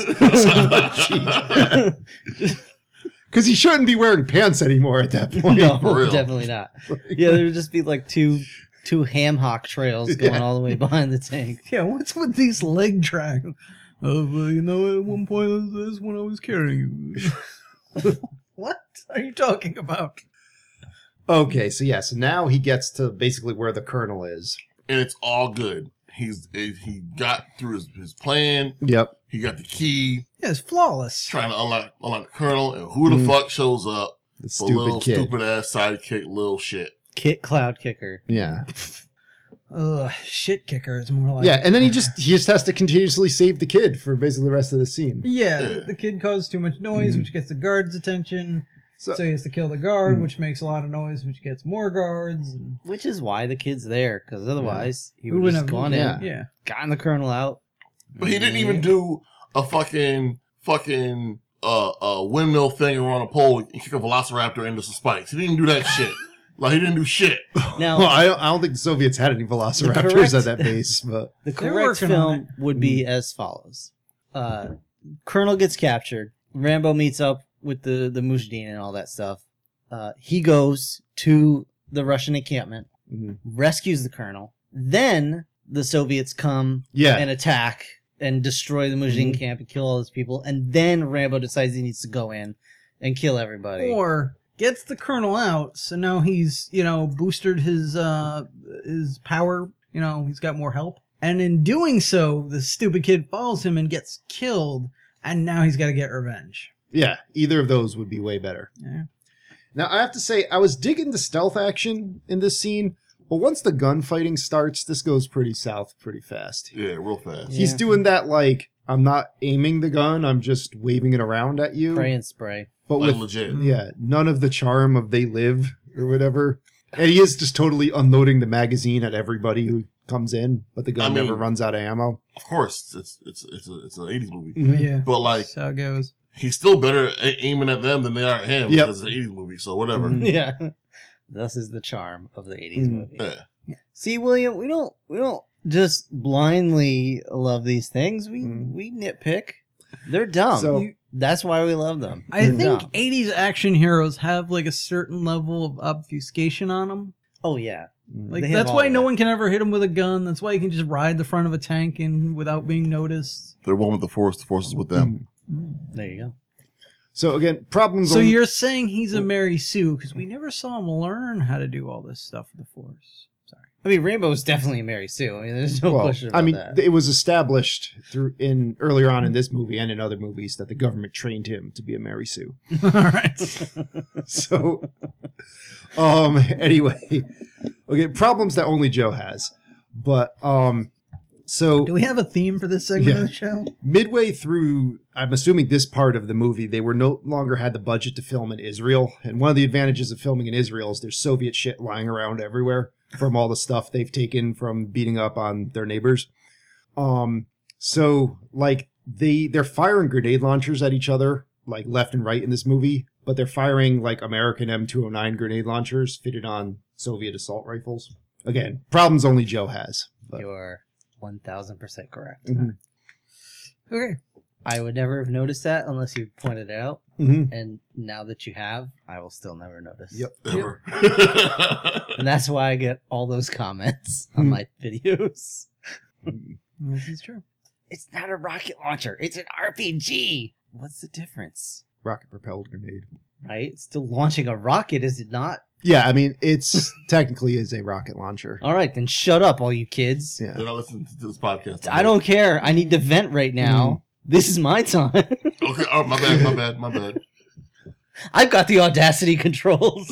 Yeah. Because he shouldn't be wearing pants anymore at that point. No, For real. definitely not. Yeah, there would just be like two two ham hock trails going Yeah. all the way behind the tank. Yeah, what's with these leg tracks? Oh, well, you know, at one point it was this when I was carrying you. What are you talking about? Okay, so yeah, so now he gets to basically where the colonel is. And it's all good. He's He got through his, his plan. Yep. He got the key. Yeah, it's flawless. Trying to unlock, unlock the colonel. And who the Mm. fuck shows up? The The little stupid kid. stupid ass sidekick little shit. Kit Cloud Kicker. Yeah. Ugh, shit kicker is more like. Yeah, and then he just he just has to continuously save the kid for basically the rest of the scene. Yeah, Yeah. the, the kid caused too much noise, which gets the guard's attention. So, So he has to kill the guard, Mm. which makes a lot of noise, which gets more guards. And Which is why the kid's there, because otherwise he who would wouldn't have have- gone yeah. in, yeah. gotten the colonel out. But he didn't even do a fucking, fucking, uh, uh, windmill thing around a pole and kick a velociraptor into some spikes. He didn't do that shit. Like, he didn't do shit. Now, well, I don't, I don't think the Soviets had any velociraptors correct- at that base, but the They're correct working on film would be as follows: uh, Colonel gets captured. Rambo meets up with the the Mujahideen and all that stuff. Uh, he goes to the Russian encampment, Mhm. rescues the colonel. Then the Soviets come yeah, and attack and destroy the Mujahideen Mhm. camp and kill all those people. And then Rambo decides he needs to go in and kill everybody. Or gets the colonel out, so now he's, you know, boosted his uh his power, you know, he's got more help. And in doing so, the stupid kid follows him and gets killed, and now he's got to get revenge. yeah. Either of those would be way better. Yeah. Now I have to say, I was digging the stealth action in this scene, but once the gunfighting starts, this goes pretty south pretty fast. Yeah, real fast. Yeah. He's doing that like I'm not aiming the gun, I'm just waving it around at you. Pray and spray. But Like, with legit. yeah, none of the charm of They Live or whatever. And he is just totally unloading the magazine at everybody who comes in, but the gun I mean- never runs out of ammo. Of course, it's it's it's a, it's an eighties movie. Yeah. But like, That's how it goes. he's still better at aiming at them than they are at him Yep. because it's an eighties movie. So whatever. Mhm. Yeah. Thus is the charm of the eighties Mm. movie. Yeah. See, William, we don't we don't just blindly love these things. We Mm. we nitpick. They're dumb. So- You- That's why we love them. I They're think dumb. eighties action heroes have like a certain level of obfuscation on them. Oh yeah. Like They have that's all why of no that. one can ever hit him with a gun. That's why you can just ride the front of a tank and without being noticed. They're one with the force. The force is with them. There you go. So again, problems. So only- you're saying he's a Mary Sue because we never saw him learn how to do all this stuff with the Force. Sorry. I mean, Rainbow's definitely Mary Sue. I mean, there's no well, question about I mean, that. it was established through in earlier on in this movie and in other movies that the government trained him to be a Mary Sue. all right. So, um, anyway, okay, problems that only Joe has, but um, so Do we have a theme for this segment Yeah. of the show? midway through, I'm assuming this part of the movie, they were no longer had the budget to film in Israel. And one of the advantages of filming in Israel is there's Soviet shit lying around everywhere from all the stuff they've taken from beating up on their neighbors. Um, so like they, they're firing grenade launchers at each other, like left and right in this movie, but they're firing like American M two oh nine grenade launchers fitted on Soviet assault rifles. Again, problems only Joe has. But. You're one thousand percent correct. Mhm. Okay. I would never have noticed that unless you pointed it out. Mhm. And now that you have, I will still never notice. Yep. Ever. And that's why I get all those comments on Hmm. my videos. This is true. It's not a rocket launcher. It's an R P G. What's the difference? Rocket propelled grenade. Right? It's still launching a rocket, is it not? Yeah, I mean, it's technically is a rocket launcher. All right, then shut up, all you kids. Yeah. They're not listening to this podcast. I don't care. I need to vent right now. This is my time. Okay. Oh, my bad. My bad. My bad. I've got the audacity controls.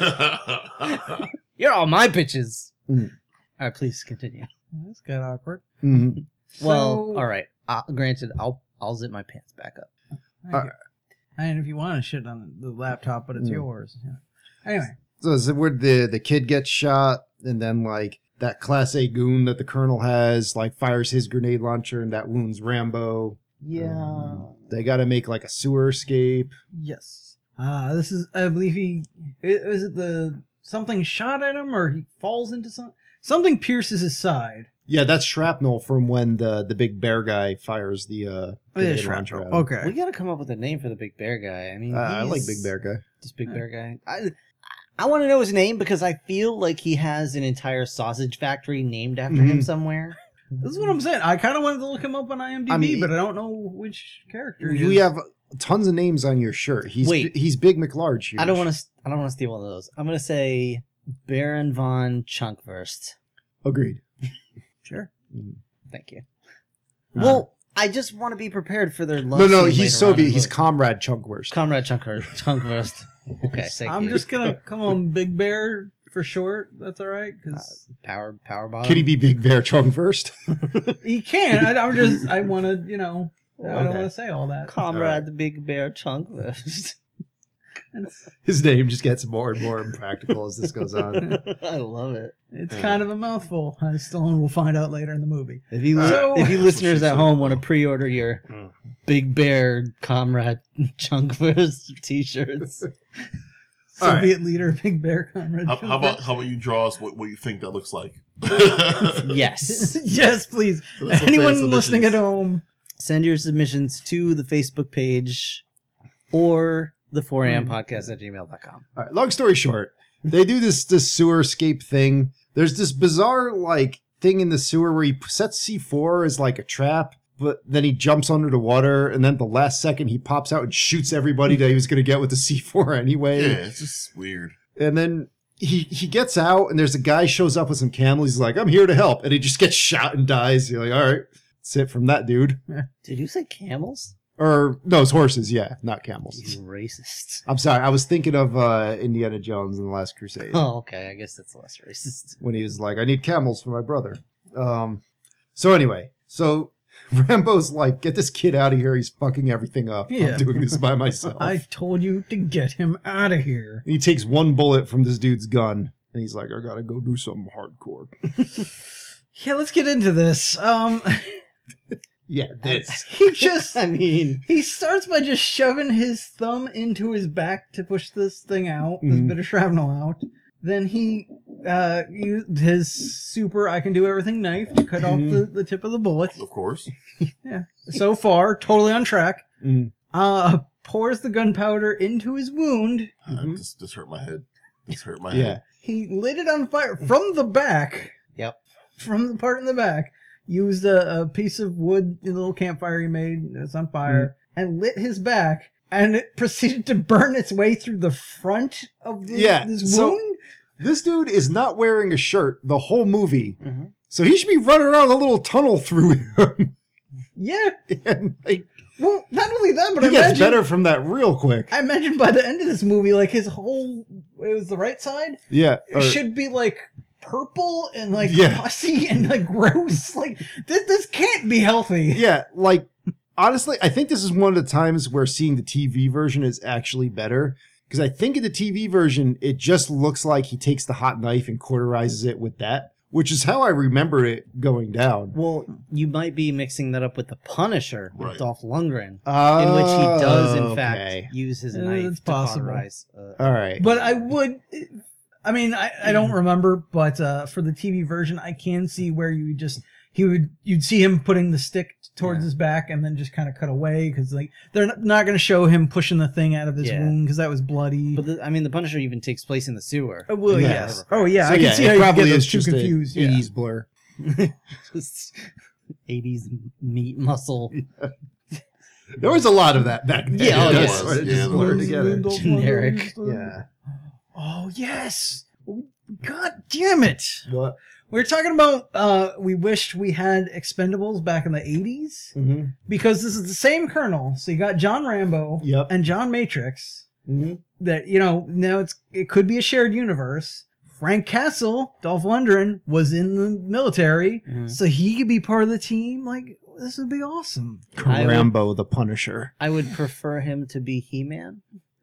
You're all my bitches. Mm. All right, please continue. That's kind of awkward. Mhm. Well, So- all right. Uh, granted, I'll I'll zip my pants back up. Okay. And if you want to shit on the laptop, but it's Mm. yours. Yeah. Anyway. So is it where the the kid gets shot, and then like that Class A goon that the colonel has, like fires his grenade launcher, and that wounds Rambo. Um, they got to make like a sewer escape. Yes. Ah, this is, I believe he, i- is it the, something shot at him or he falls into some, something pierces his side. Yeah, that's shrapnel from when the the big bear guy fires the uh, Oh, yeah, grenade shrapnel. launcher. Out. Okay. We gotta come up with a name for the big bear guy. I mean, Uh, I like he's- big bear guy. This big bear guy. I I want to know his name because I feel like he has an entire sausage factory named after him Mhm. somewhere. This is what I'm saying. I kind of wanted to look him up on IMDb, I mean- but I don't know which character he You is. have tons of names on your shirt. He's Wait. he's Big McLarge here. I don't want to. I don't want to steal one of those. I'm gonna say Baron von Chunkwurst. Agreed. Sure. Thank you. Uh, Well, I just want to be prepared for their love No, no, scene he's later on in Soviet. the He's movie. Comrade Chunkwurst. Comrade Chunkwurst. Chunkwurst. Okay, thank I'm you. just gonna come on Big Bear for short. That's all right, because power power bottom. Could he be Big Bear Chunkwurst? he can. I, I'm just. I want to. You know. I don't Okay. want to say all that. Comrade the Big Bear Chunkwurst. It's, His name just gets more and more impractical as this goes on. I love it. it's kind of a mouthful. Uh, Stallone will find out later in the movie. If you So- if you listeners she at said. home want to pre-order your Mm. Big Bear Comrade Chunkwurst t-shirts, All right. Soviet leader, Big Bear Comrade. How, how about how about you draw us what, what you think that looks like? yes. yes, please. Let's look Anyone at some listening at submissions. home, Send your submissions to the Facebook page or the four a.m. podcast at gmail dot com. All right, long story short, they do this this sewer escape thing. There's this bizarre like thing in the sewer where he sets C four as like a trap, but then he jumps under the water, and then the last second he pops out and shoots everybody that he was going to get with the C four anyway. Yeah, it's just weird. And then he he gets out, and there's a guy shows up with some camels. He's like, "I'm here to help," and he just gets shot and dies. You're like, "All right, that's it from that dude." Did you say camels? Or no, it's horses. Yeah, not camels. You racist. I'm sorry. I was thinking of uh, Indiana Jones and the Last Crusade. Oh, okay. I guess that's less racist. When he was like, I need camels for my brother. Um, so anyway, so Rambo's like, get this kid out of here. He's fucking everything up. Yeah. I'm doing this by myself. I told you to get him out of here. And he takes one bullet from this dude's gun, and he's like, I gotta go do something hardcore. Yeah, let's get into this. Um, Yeah, this. he just I mean, he starts by just shoving his thumb into his back to push this thing out, this Mhm. bit of shrapnel out. Then he uh used his super I can do everything knife to cut off the, the tip of the bullet. Of course. So far, totally on track. Mm. Uh pours the gunpowder into his wound. Uh, Mhm. this, this hurt my head. This hurt my Yeah. head. He lit it on fire from the back. Yep. From the part in the back. Used a, a piece of wood, a little campfire he made, it's on fire, and lit his back, and it proceeded to burn its way through the front of the, Yeah, this so- wound. This dude is not wearing a shirt the whole movie, Mhm. so he should be running around a little tunnel through him. Yeah. And like, Well, not only that, but he I gets imagine, better from that real quick. I imagine by the end of this movie, like his whole, it was the right side, Yeah. or- should be like purple and like Yeah. pussy and like gross. Like this, this can't be healthy. Yeah, like honestly, I think this is one of the times where seeing the T V version is actually better. Because I think in the T V version, it just looks like he takes the hot knife and cauterizes it with that, which is how I remember it going down. Well, you might be mixing that up with the Punisher with Right. Dolph Lundgren, Uh, in which he does, in okay. fact, use his Uh, knife it's to possible. cauterize. Uh, All right. But I would, I mean, I, I don't remember, but uh, for the T V version, I can see where you just he would you'd see him putting the stick towards Yeah. his back and then just kind of cut away because like they're not, not going to show him pushing the thing out of his Yeah. wound because that was bloody. But the, I mean, the Punisher even takes place in the sewer. Uh, well, Yeah. yes. Oh yeah, So, I can yeah, see it how you probably get is those two just a confused. Yeah. eighties blur. Just eighties meat muscle. There was a lot of that back then. Yeah, oh, It yeah. does sort of Yeah, just there blur was. together. Generic. Yeah. Oh yes. God damn it. What? We were talking about uh we wished we had Expendables back in the eighties Mm-hmm. because this is the same Colonel. So you got John Rambo Yep. and John Matrix. Mm-hmm. That you know now it's it could be a shared universe. Frank Castle, Dolph Lundgren, was in the military, Mhm. so he could be part of the team. Like this would be awesome. I would- Rambo the Punisher. I would prefer him to be He-Man.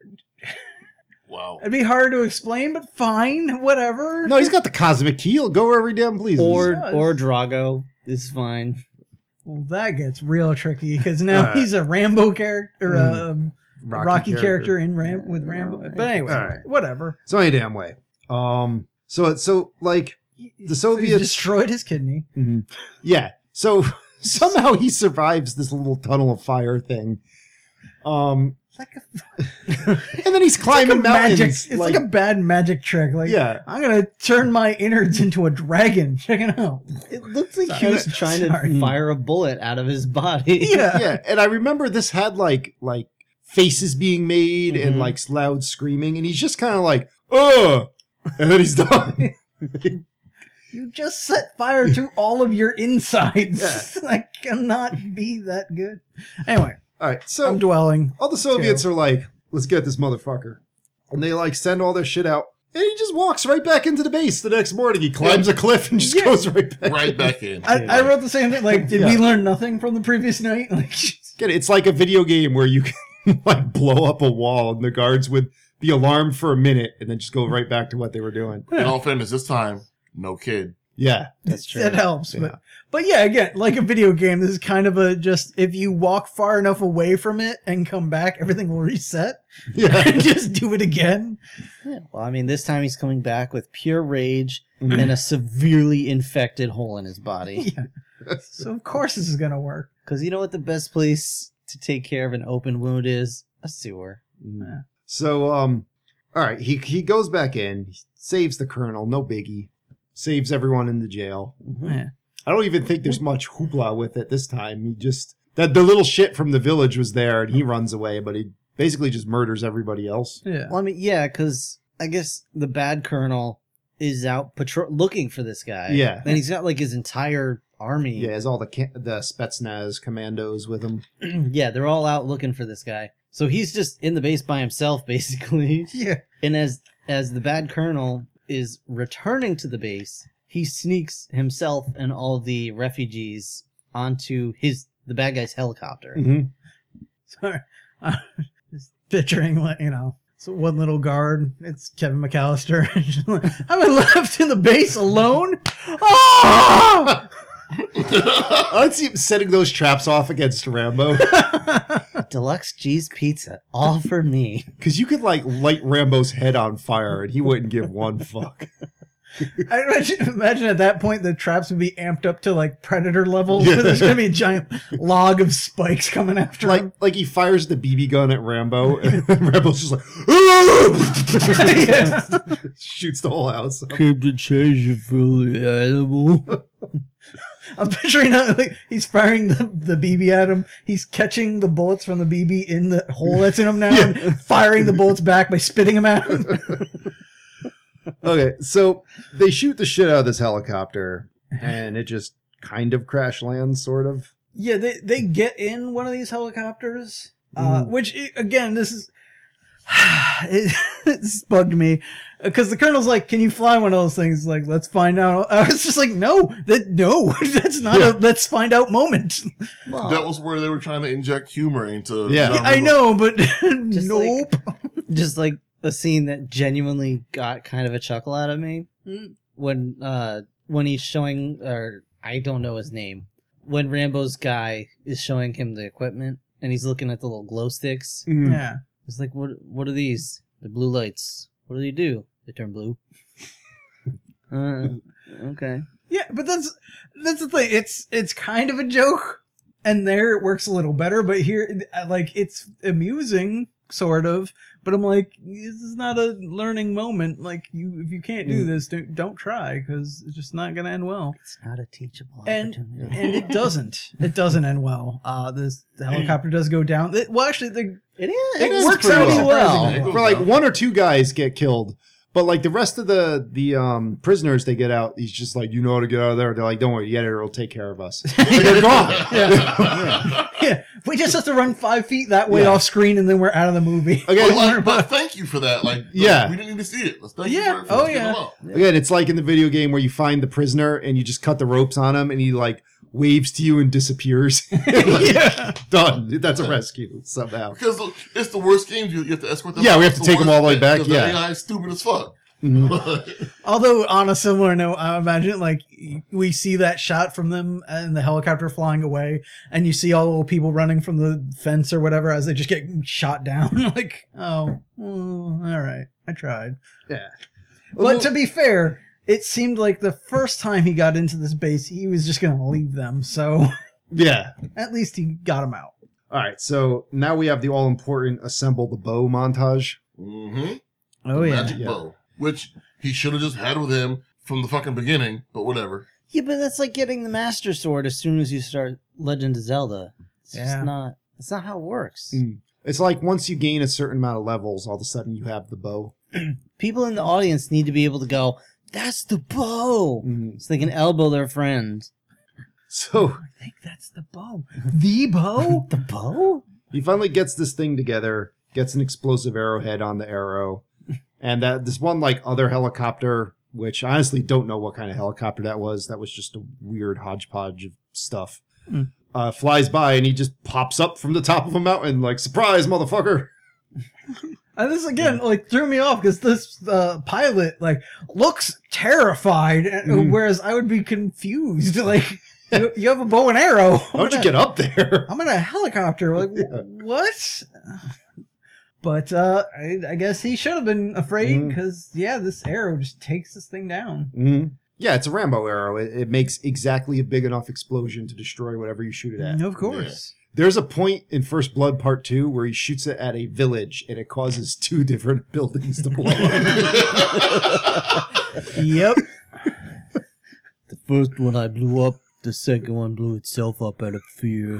Wow. It'd be hard to explain, but fine, whatever. No, he's got the cosmic key. He'll go wherever he damn pleases. Or does. or Drago is fine. Well, that gets real tricky because now Alright. he's a Rambo character, or a um, Rocky Rocky, character. character. in Ram with Rambo. But anyway, Alright. whatever. So any damn way. Um. So so like the So he Soviets. destroyed his kidney. Mhm. Yeah. So somehow he survives this little tunnel of fire thing. Um. It's like a, And then he's it's like climbing a magic. mountains. It's like, a bad magic trick. Like, yeah. I'm gonna turn my innards into a dragon. Check it out. It looks like he Sorry. was trying Sorry. to fire a bullet out of his body. Yeah. Yeah. And I remember this had like like faces being made and Mhm. like loud screaming, and he's just kind of like, oh, and then he's done. You just set fire to all of your insides. That cannot be that good. Anyway, All right. So I'm dwelling. all the Soviets are like, let's get this motherfucker. And they like send all their shit out. And he just walks right back into the base the next morning. He climbs a cliff and just Yeah. goes right back. Right back in. I, I wrote the same thing. Like, did we Yeah. learn nothing from the previous night? Like, Get it? It's like a video game where you can like blow up a wall and the guards would be alarmed for a minute and then just go right back to what they were doing. In all fairness, this time, no kid. Yeah. That's true. that helps. Yeah. But, but yeah, again, like a video game, this is kind of a just if you walk far enough away from it and come back, everything will reset Yeah. and just do it again. Yeah. Well, I mean, this time he's coming back with pure rage Mhm. and a severely infected hole in his body. Yeah. So of course this is gonna work. Because you know what the best place to take care of an open wound is? A sewer. Mm. So, um, all right, he he goes back in, he saves the colonel, no biggie, saves everyone in the jail. Yeah. I don't even think there's much hoopla with it this time. He just that the little shit from the village was there, and he runs away, but he basically just murders everybody else. Yeah. Well, I mean, yeah, because I guess the bad colonel is out patrol looking for this guy. Yeah. And he's got like his entire army. Yeah, has all the ca- the Spetsnaz commandos with him. Yeah, they're all out looking for this guy. So he's just in the base by himself, basically. Yeah. And as as the bad colonel is returning to the base, he sneaks himself and all the refugees onto his the bad guy's helicopter. Mm-hmm. Sorry. Uh, just picturing like, you know, so one little guard, it's Kevin McAllister. I'm left in the base alone. Ah! I would see him setting those traps off against Rambo Deluxe cheese pizza, all for me. because you could like light Rambo's head on fire and he wouldn't give one fuck. I imagine, imagine at that point the traps would be amped up to like predator levels. Yeah. Where there's gonna be a giant log of spikes coming after Like him. like he fires the B B gun at Rambo and Rambo's just like Yeah. shoots the whole house up. Keep the treasure for the animal. I'm picturing how, like, he's firing the, the B B at him. He's catching the bullets from the B B in the hole that's in him now and firing the bullets back by spitting them at him. Okay, so they shoot the shit out of this helicopter and it just kind of crash lands, sort of. Yeah, they, they get in one of these helicopters, uh, Mhm. which, i- again, this is... it, it's bugged me. Because the colonel's like, can you fly one of those things? Like, let's find out. I was just like, no, that no, that's not Yeah. a let's find out moment. Well, That was where they were trying to inject humor into. Yeah. John I Rambo. know, but Just nope. just like a scene that genuinely got kind of a chuckle out of me when uh when he's showing, or I don't know his name, when Rambo's guy is showing him the equipment and he's looking at the little glow sticks. Yeah. It's like, what what are these? The blue lights. What do they do? They turn blue. uh, okay. Yeah, but that's that's the thing. It's it's kind of a joke, and there it works a little better. But here, like, it's amusing, sort of. But I'm like, this is not a learning moment. Like, you, if you can't do this, don't, don't try, because it's just not going to end well. It's not a teachable And opportunity. and it doesn't. It doesn't end well. Uh, this the helicopter does go down. It, well, actually, the It is. it is works pretty out well. well. Yeah. For like one or two guys get killed, but like the rest of the the um prisoners they get out, he's just like, you know how to get out of there. They're like, don't worry, the editor will take care of us. They're gone. Yeah. Yeah, we just have to run five feet that way Yeah. off screen, and then we're out of the movie. Again, But, like, but thank you for that. Like, Yeah. we didn't need to see it. Let's thank Yeah. you for, for Oh, getting yeah. them out. Again, it's like in the video game where you find the prisoner and you just cut the ropes on him and he like waves to you and disappears. Yeah. Done. That's a rescue somehow. Because it's the worst games. You, you have to escort them. Yeah, out. we have It's to the take them worst all the way bit, back, because yeah. the A I is stupid as fuck. Mhm. Although on a similar note, I imagine like we see that shot from them and the helicopter flying away, and you see all the little people running from the fence or whatever as they just get shot down. Like, oh, well, all right, I tried. Yeah. But to be fair, it seemed like the first time he got into this base, he was just going to leave them. So Yeah. at least he got them out. All right. So now we have the all important assemble the bow montage. Mm-hmm. Oh yeah. Magic Yeah. bow, which he should have just had with him from the fucking beginning. But whatever. Yeah, but that's like getting the Master Sword as soon as you start Legend of Zelda. It's Yeah. just not. That's not how it works. Mm. It's like once you gain a certain amount of levels, all of a sudden you have the bow. People in the audience need to be able to go, "That's the bow," Mhm. so they can elbow their friends. So I think that's the bow. The bow? The bow? he finally gets this thing together, gets an explosive arrowhead on the arrow, and that this one like other helicopter, which I honestly don't know what kind of helicopter that was. That was just a weird hodgepodge of stuff. Mm. Uh, flies by and he just pops up from the top of a mountain like, surprise, motherfucker. And this again like threw me off because this uh, pilot like looks terrified, and- Mhm. whereas I would be confused. Like you, you have a bow and arrow. Why don't you get up there? I'm in a helicopter. Like Yeah. what? But uh, I, I guess he should have been afraid Mhm. because yeah, this arrow just takes this thing down. Mm-hmm. Yeah, it's a Rambo arrow. It, it makes exactly a big enough explosion to destroy whatever you shoot it at. Of course. There's a point in First Blood Part two where he shoots it at a village and it causes two different buildings to blow up. Yep. The first one I blew up, the second one blew itself up out of fear.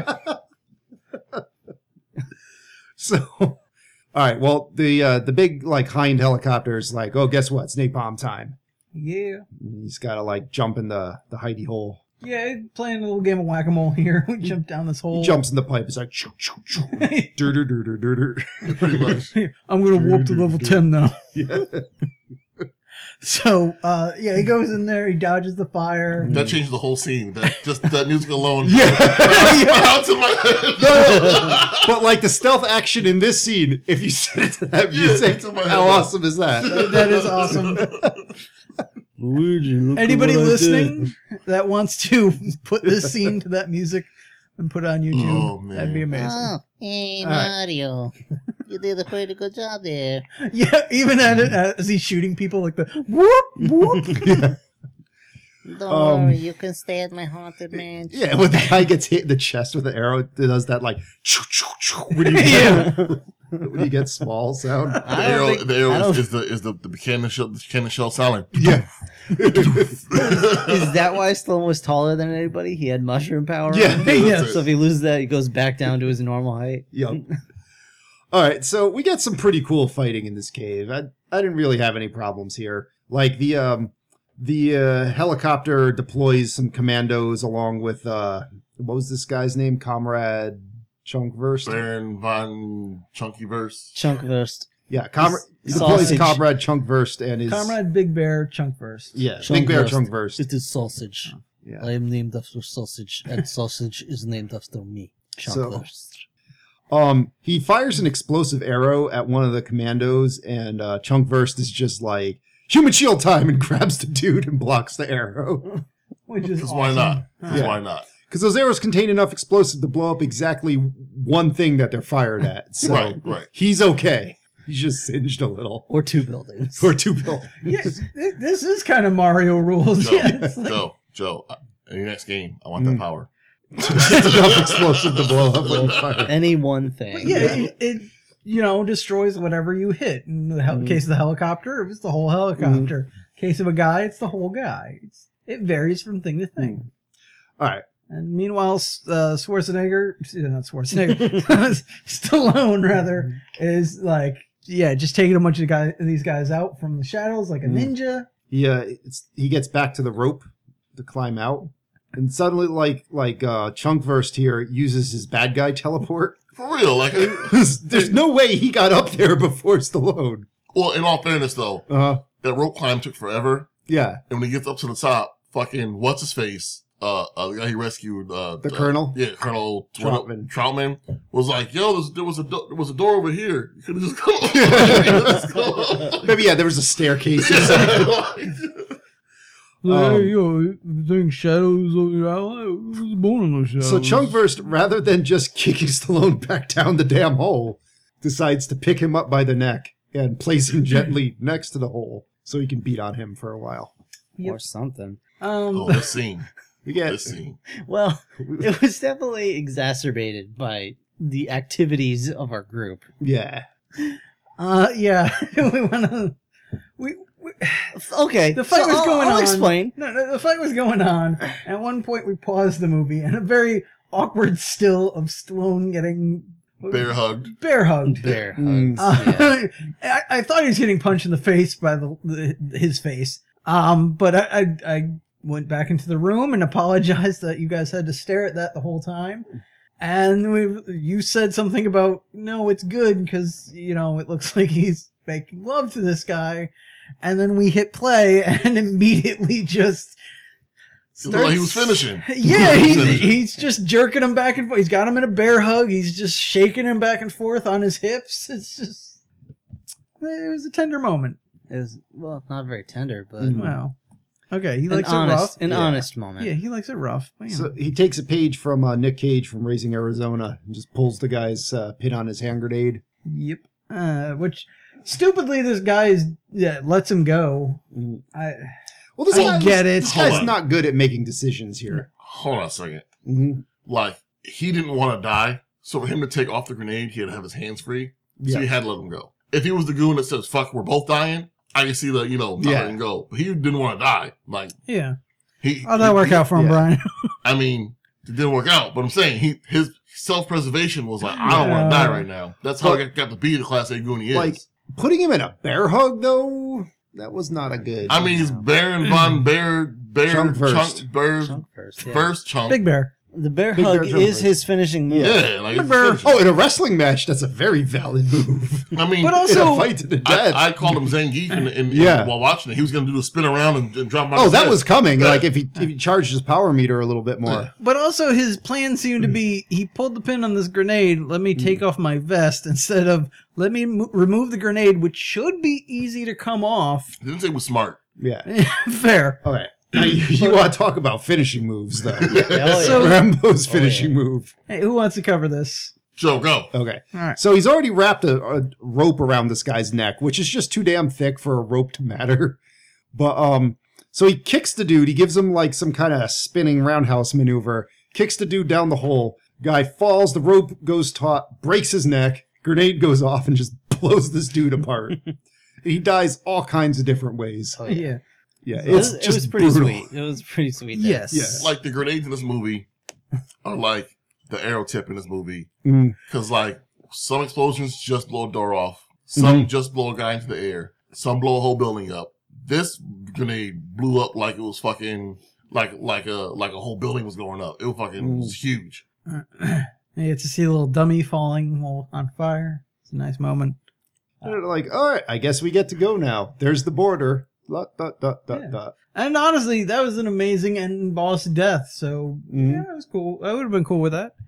So, all right. Well, the uh, the big like Hind helicopter is like, oh, guess what? It's napalm time. Yeah. And he's got to like jump in the the hidey hole. Yeah, playing a little game of whack-a-mole here. We jump down this hole. He jumps in the pipe. It's like, choo, choo, choo. dur, dur, dur, dur, dur, dur. Pretty much. I'm gonna warp to level ten now. Yeah. So, uh, yeah, he goes in there, he dodges the fire. That changed the whole scene. That just that music alone. Yeah. Out to my head. No, but like the stealth action in this scene, if you set it to that Yeah, music, it's in my how head. awesome is that? That is awesome. Luigi, look Anybody at what I listening that wants to put this scene to that music and put it on YouTube, Oh, man. that'd be amazing. Oh, hey, All right. Mario. You did a pretty good job there. Yeah, even at it, as he's shooting people like the whoop whoop. Don't Um, worry, you can stay at my haunted mansion. Yeah, when the guy gets hit in the chest with an arrow, it does that like choo, choo, choo, when you Yeah. get, when you get small sound. The I don't arrow, think- the arrow I don't- is, is the is the the cannon shell the cannon shell sound. Yeah. Is that why Stallone was taller than anybody? He had mushroom power. Yeah. on him? Yeah. So if he loses that, he goes back down to his normal height. Yep. All right, so we get some pretty cool fighting in this cave. I I didn't really have any problems here. Like the um the uh, helicopter deploys some commandos along with uh what was this guy's name? Comrade Chunkverst. Baron von Chunky Verse. Chunk first. Yeah, Comrade he His deploys sausage. Comrade Chunkverst and his Comrade Big Bear Chunk first. Yeah, Big Bear Chunkverst. Chunkverst. It is sausage. Yeah. I am named after sausage, and sausage is named after me. Chunk So- first. Um, he fires an explosive arrow at one of the commandos, and uh, Chunkverst is just like, human shield time, and grabs the dude and blocks the arrow. Which is Because awesome. why not? Because Yeah. why not? Because those arrows contain enough explosive to blow up exactly one thing that they're fired at. So Right, right. he's okay. He's just singed a little. Or two buildings. Or two bill. Yeah, th- this is kind of Mario rules. Joe, Yeah, it's like- Joe, Joe, uh, in your next game, I want Mm. that power. Just enough explosive to blow up a fire. Any one thing. yeah, it, it you know destroys whatever you hit. In the hel- Mm. case of the helicopter, it was the whole helicopter. Case of a guy, it's the whole guy. It's, it varies from thing to thing. All right. And meanwhile, uh, Schwarzenegger, not Schwarzenegger, Stallone rather, is like, yeah, just taking a bunch of guys, these guys out from the shadows like a Mm. ninja. He uh, it's, he gets back to the rope to climb out, and suddenly, like like uh, Chunkverse here uses his bad guy teleport. For real, like, There's no way he got up there before Stallone. well, in all fairness though, Uh, that rope climb took forever, yeah, and when he gets up to the top, fucking what's his face, uh, uh the guy he rescued, uh, the uh, Colonel. yeah, Colonel Troutman. Troutman was like, "Yo, there's, there was a do- there was a door over here. You could have just go." Just go. Maybe yeah, there was a staircase. Or something. Um, Hey, yo, think shadows of your ally? Was born in those shadows. So Chunkverse, rather than just kicking Stallone back down the damn hole, decides to pick him up by the neck and place him gently next to the hole so he can beat on him for a while. Yep. Or something. Um, Oh, this scene, We get this scene. Well, it was definitely exacerbated by the activities of our group. yeah. uh, yeah, we went on. We, we Okay, the fight so was I'll- going I'll on. explain. No, no, the fight was going on. At one point, we paused the movie, and a very awkward still of Stallone getting Bear hugged. bear hugged. Bear Mm. hugs. Uh, yeah. I, I thought he was getting punched in the face by the, the his face. Um, but I, I I went back into the room and apologized that you guys had to stare at that the whole time. And we, you said something about no, it's good because you know it looks like he's making love to this guy. And then we hit play and immediately just. It looked like he was finishing. Yeah, He was he's, finishing. he's just jerking him back and forth. He's got him in a bear hug. He's just shaking him back and forth on his hips. It's just, it was a tender moment. It was, well, not very tender, but Mm. Wow. Okay, he an likes it honest, rough. an Yeah. honest moment. Yeah, he likes it rough. Man. So he takes a page from uh, Nick Cage from Raising Arizona and just pulls the guy's uh, pin on his hand grenade. Yep. Uh, which stupidly this guy is yeah lets him go. Mm. I Well, this I guy get it. This Hold guy's on. not good at making decisions here. Hold on a second. Mm-hmm. Like, he didn't want to die, so for him to take off the grenade, he had to have his hands free. So Yeah. he had to let him go. If he was the goon that says, fuck, we're both dying, I can see the, you know, not Yeah. letting go. But he didn't want to die. Like, yeah. he. How'd that he- work he- out for him, yeah. Brian? I mean, it didn't work out, but I'm saying he his self-preservation was like, I don't want to Yeah. die right now. That's how I got, got to be the Class A goon he is. Like, putting him in a bear hug, though, that was not a good. I mean, he's Baron von Bear, Bear, Chunk first. Chunk, Bear, Chunk first, yeah. first Chunk. Big Bear. The bear Big hug bear jump is first. his finishing move. Yeah, like, it's Bear. finished. Oh, in a wrestling match, that's a very valid move. I mean, But in also, a fight to the death. I, I called him Zangief and, and, Yeah. while watching it. He was going to do the spin around and, and drop my oh, that head. was coming. Yeah. Like if he if he charged his power meter a little bit more. but also his plan seemed to be he pulled the pin on this grenade. Let me take off my vest instead of let me mo- remove the grenade, which should be easy to come off. He didn't say it was smart. Yeah. Fair. Okay. Now you, you want to talk about finishing moves, though? Hell yeah. So- Rambo's Oh, finishing yeah. move. Hey, who wants to cover this? Joe, go. Okay. All right. So he's already wrapped a, a rope around this guy's neck, which is just too damn thick for a rope to matter. But um, so he kicks the dude. He gives him like some kind of spinning roundhouse maneuver. Kicks the dude down the hole. Guy falls. The rope goes taut. Breaks his neck. Grenade goes off and just blows this dude apart. He dies all kinds of different ways. Oh, yeah. Yeah. Yeah, It it's was, just it was pretty brutal. sweet. It was pretty sweet. there. Yes. Yeah. Like, the grenades in this movie are like the arrow tip in this movie. Mm. Because, like, some explosions just blow a door off. Some Mm-hmm. just blow a guy into the air. Some blow a whole building up. This grenade blew up like it was fucking, like, like a, like a whole building was going up. It was fucking, it was huge. You get to see a little dummy falling while on fire. It's a nice moment. They're like, all right, I guess we get to go now. There's the border. Dot, dot, dot, dot, Yeah. dot. And honestly, that was an amazing end boss death. So Mhm. yeah, it was cool. I would have been cool with that.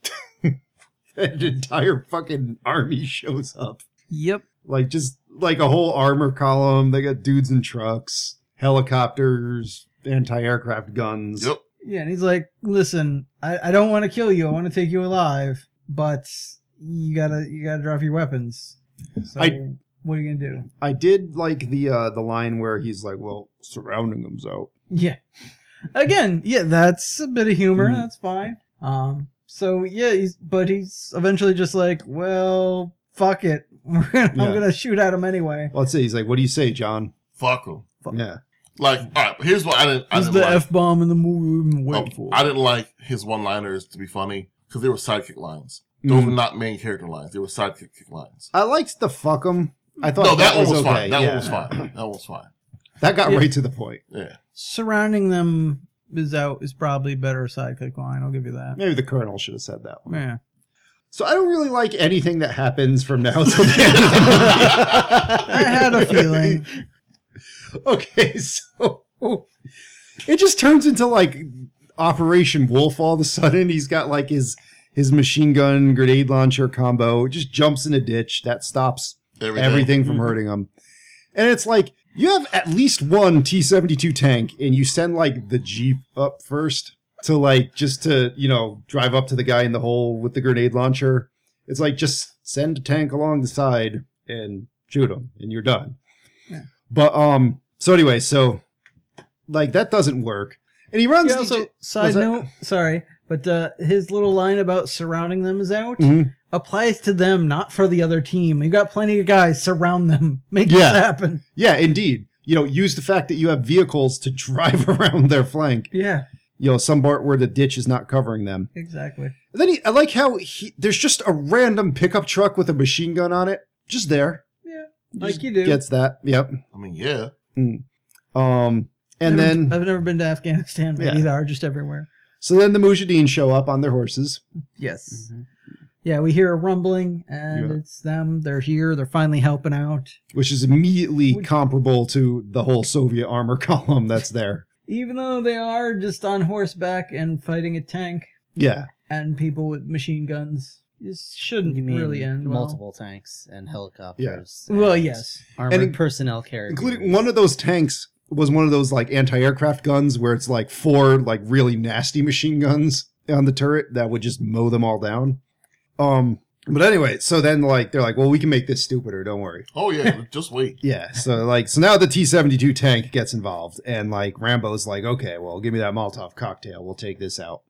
An entire fucking army shows up. Yep. Like, just like a whole armor column. They got dudes in trucks, helicopters, anti-aircraft guns. Yep. Yeah, and he's like, "Listen, I, I don't want to kill you. I want to take you alive, but you gotta you gotta drop your weapons." So I- what are you gonna do? I did like the uh, the line where he's like, "Well, surrounding them's out." Yeah. Again, yeah, that's a bit of humor. Mhm. That's fine. Um. So yeah, he's but he's eventually just like, well, fuck it. We're gonna, Yeah. I'm gonna shoot at him anyway. Well, let's say he's like, "What do you say, John?" Fuck him. Yeah. Like, all right, here's what I didn't. I He's didn't the like. f bomb in the movie we've been Oh, waiting for. I didn't like his one-liners to be funny because they were sidekick lines. Those Mhm. were not main character lines. They were sidekick lines. I liked the fuck 'em. I thought No, that, one was okay. fine. That yeah. one was fine. That one was fine. That got Yeah. right to the point. Yeah. Surrounding them is out is probably a better sidekick line. I'll give you that. Maybe the Colonel should have said that one. Yeah. So I don't really like anything that happens from now till the end. I had a feeling. Okay, so it just turns into like Operation Wolf all of a sudden. He's got like his his machine gun grenade launcher combo. It just jumps in a ditch that stops Everything. everything from hurting him. And it's like you have at least one T seventy-two tank and you send like the Jeep up first to like just to, you know, drive up to the guy in the hole with the grenade launcher. It's like just send a tank along the side and shoot him and you're done. Yeah. But um so anyway, so like that doesn't work. And he runs Yeah, the also, J- side what's that? note, sorry, but uh, his little line about surrounding them is out. Mhm. Applies to them, not for the other team. You got plenty of guys. Surround them. Make Yeah. this happen. Yeah, indeed. You know, use the fact that you have vehicles to drive around their flank. Yeah, You know, some part where the ditch is not covering them. exactly. And then he, I like how he, there's just a random pickup truck with a machine gun on it, just there. Yeah, Just like you do. Gets that. Yep. I mean, yeah. Um, and Never- then I've never been to Afghanistan, but Yeah. either are just everywhere. so then the Mujahideen show up on their horses. Yes. Yeah, we hear a rumbling, and Yeah. it's them. They're here. They're finally helping out. Which is immediately Would- comparable to the whole Soviet armor column that's there. Even though they are just on horseback and fighting a tank Yeah. and people with machine guns, this shouldn't You mean really end well. multiple tanks and helicopters? Well, and yes. armored And- personnel carriers, Including one of those tanks was one of those like anti-aircraft guns where it's like four like really nasty machine guns on the turret that would just mow them all down. Um, but anyway, so then like they're like, well, we can make this stupider. Don't worry. Oh yeah. Just wait. Yeah. So like, so now the T seventy-two tank gets involved, and like Rambo's like, okay, well, give me that Molotov cocktail. We'll take this out.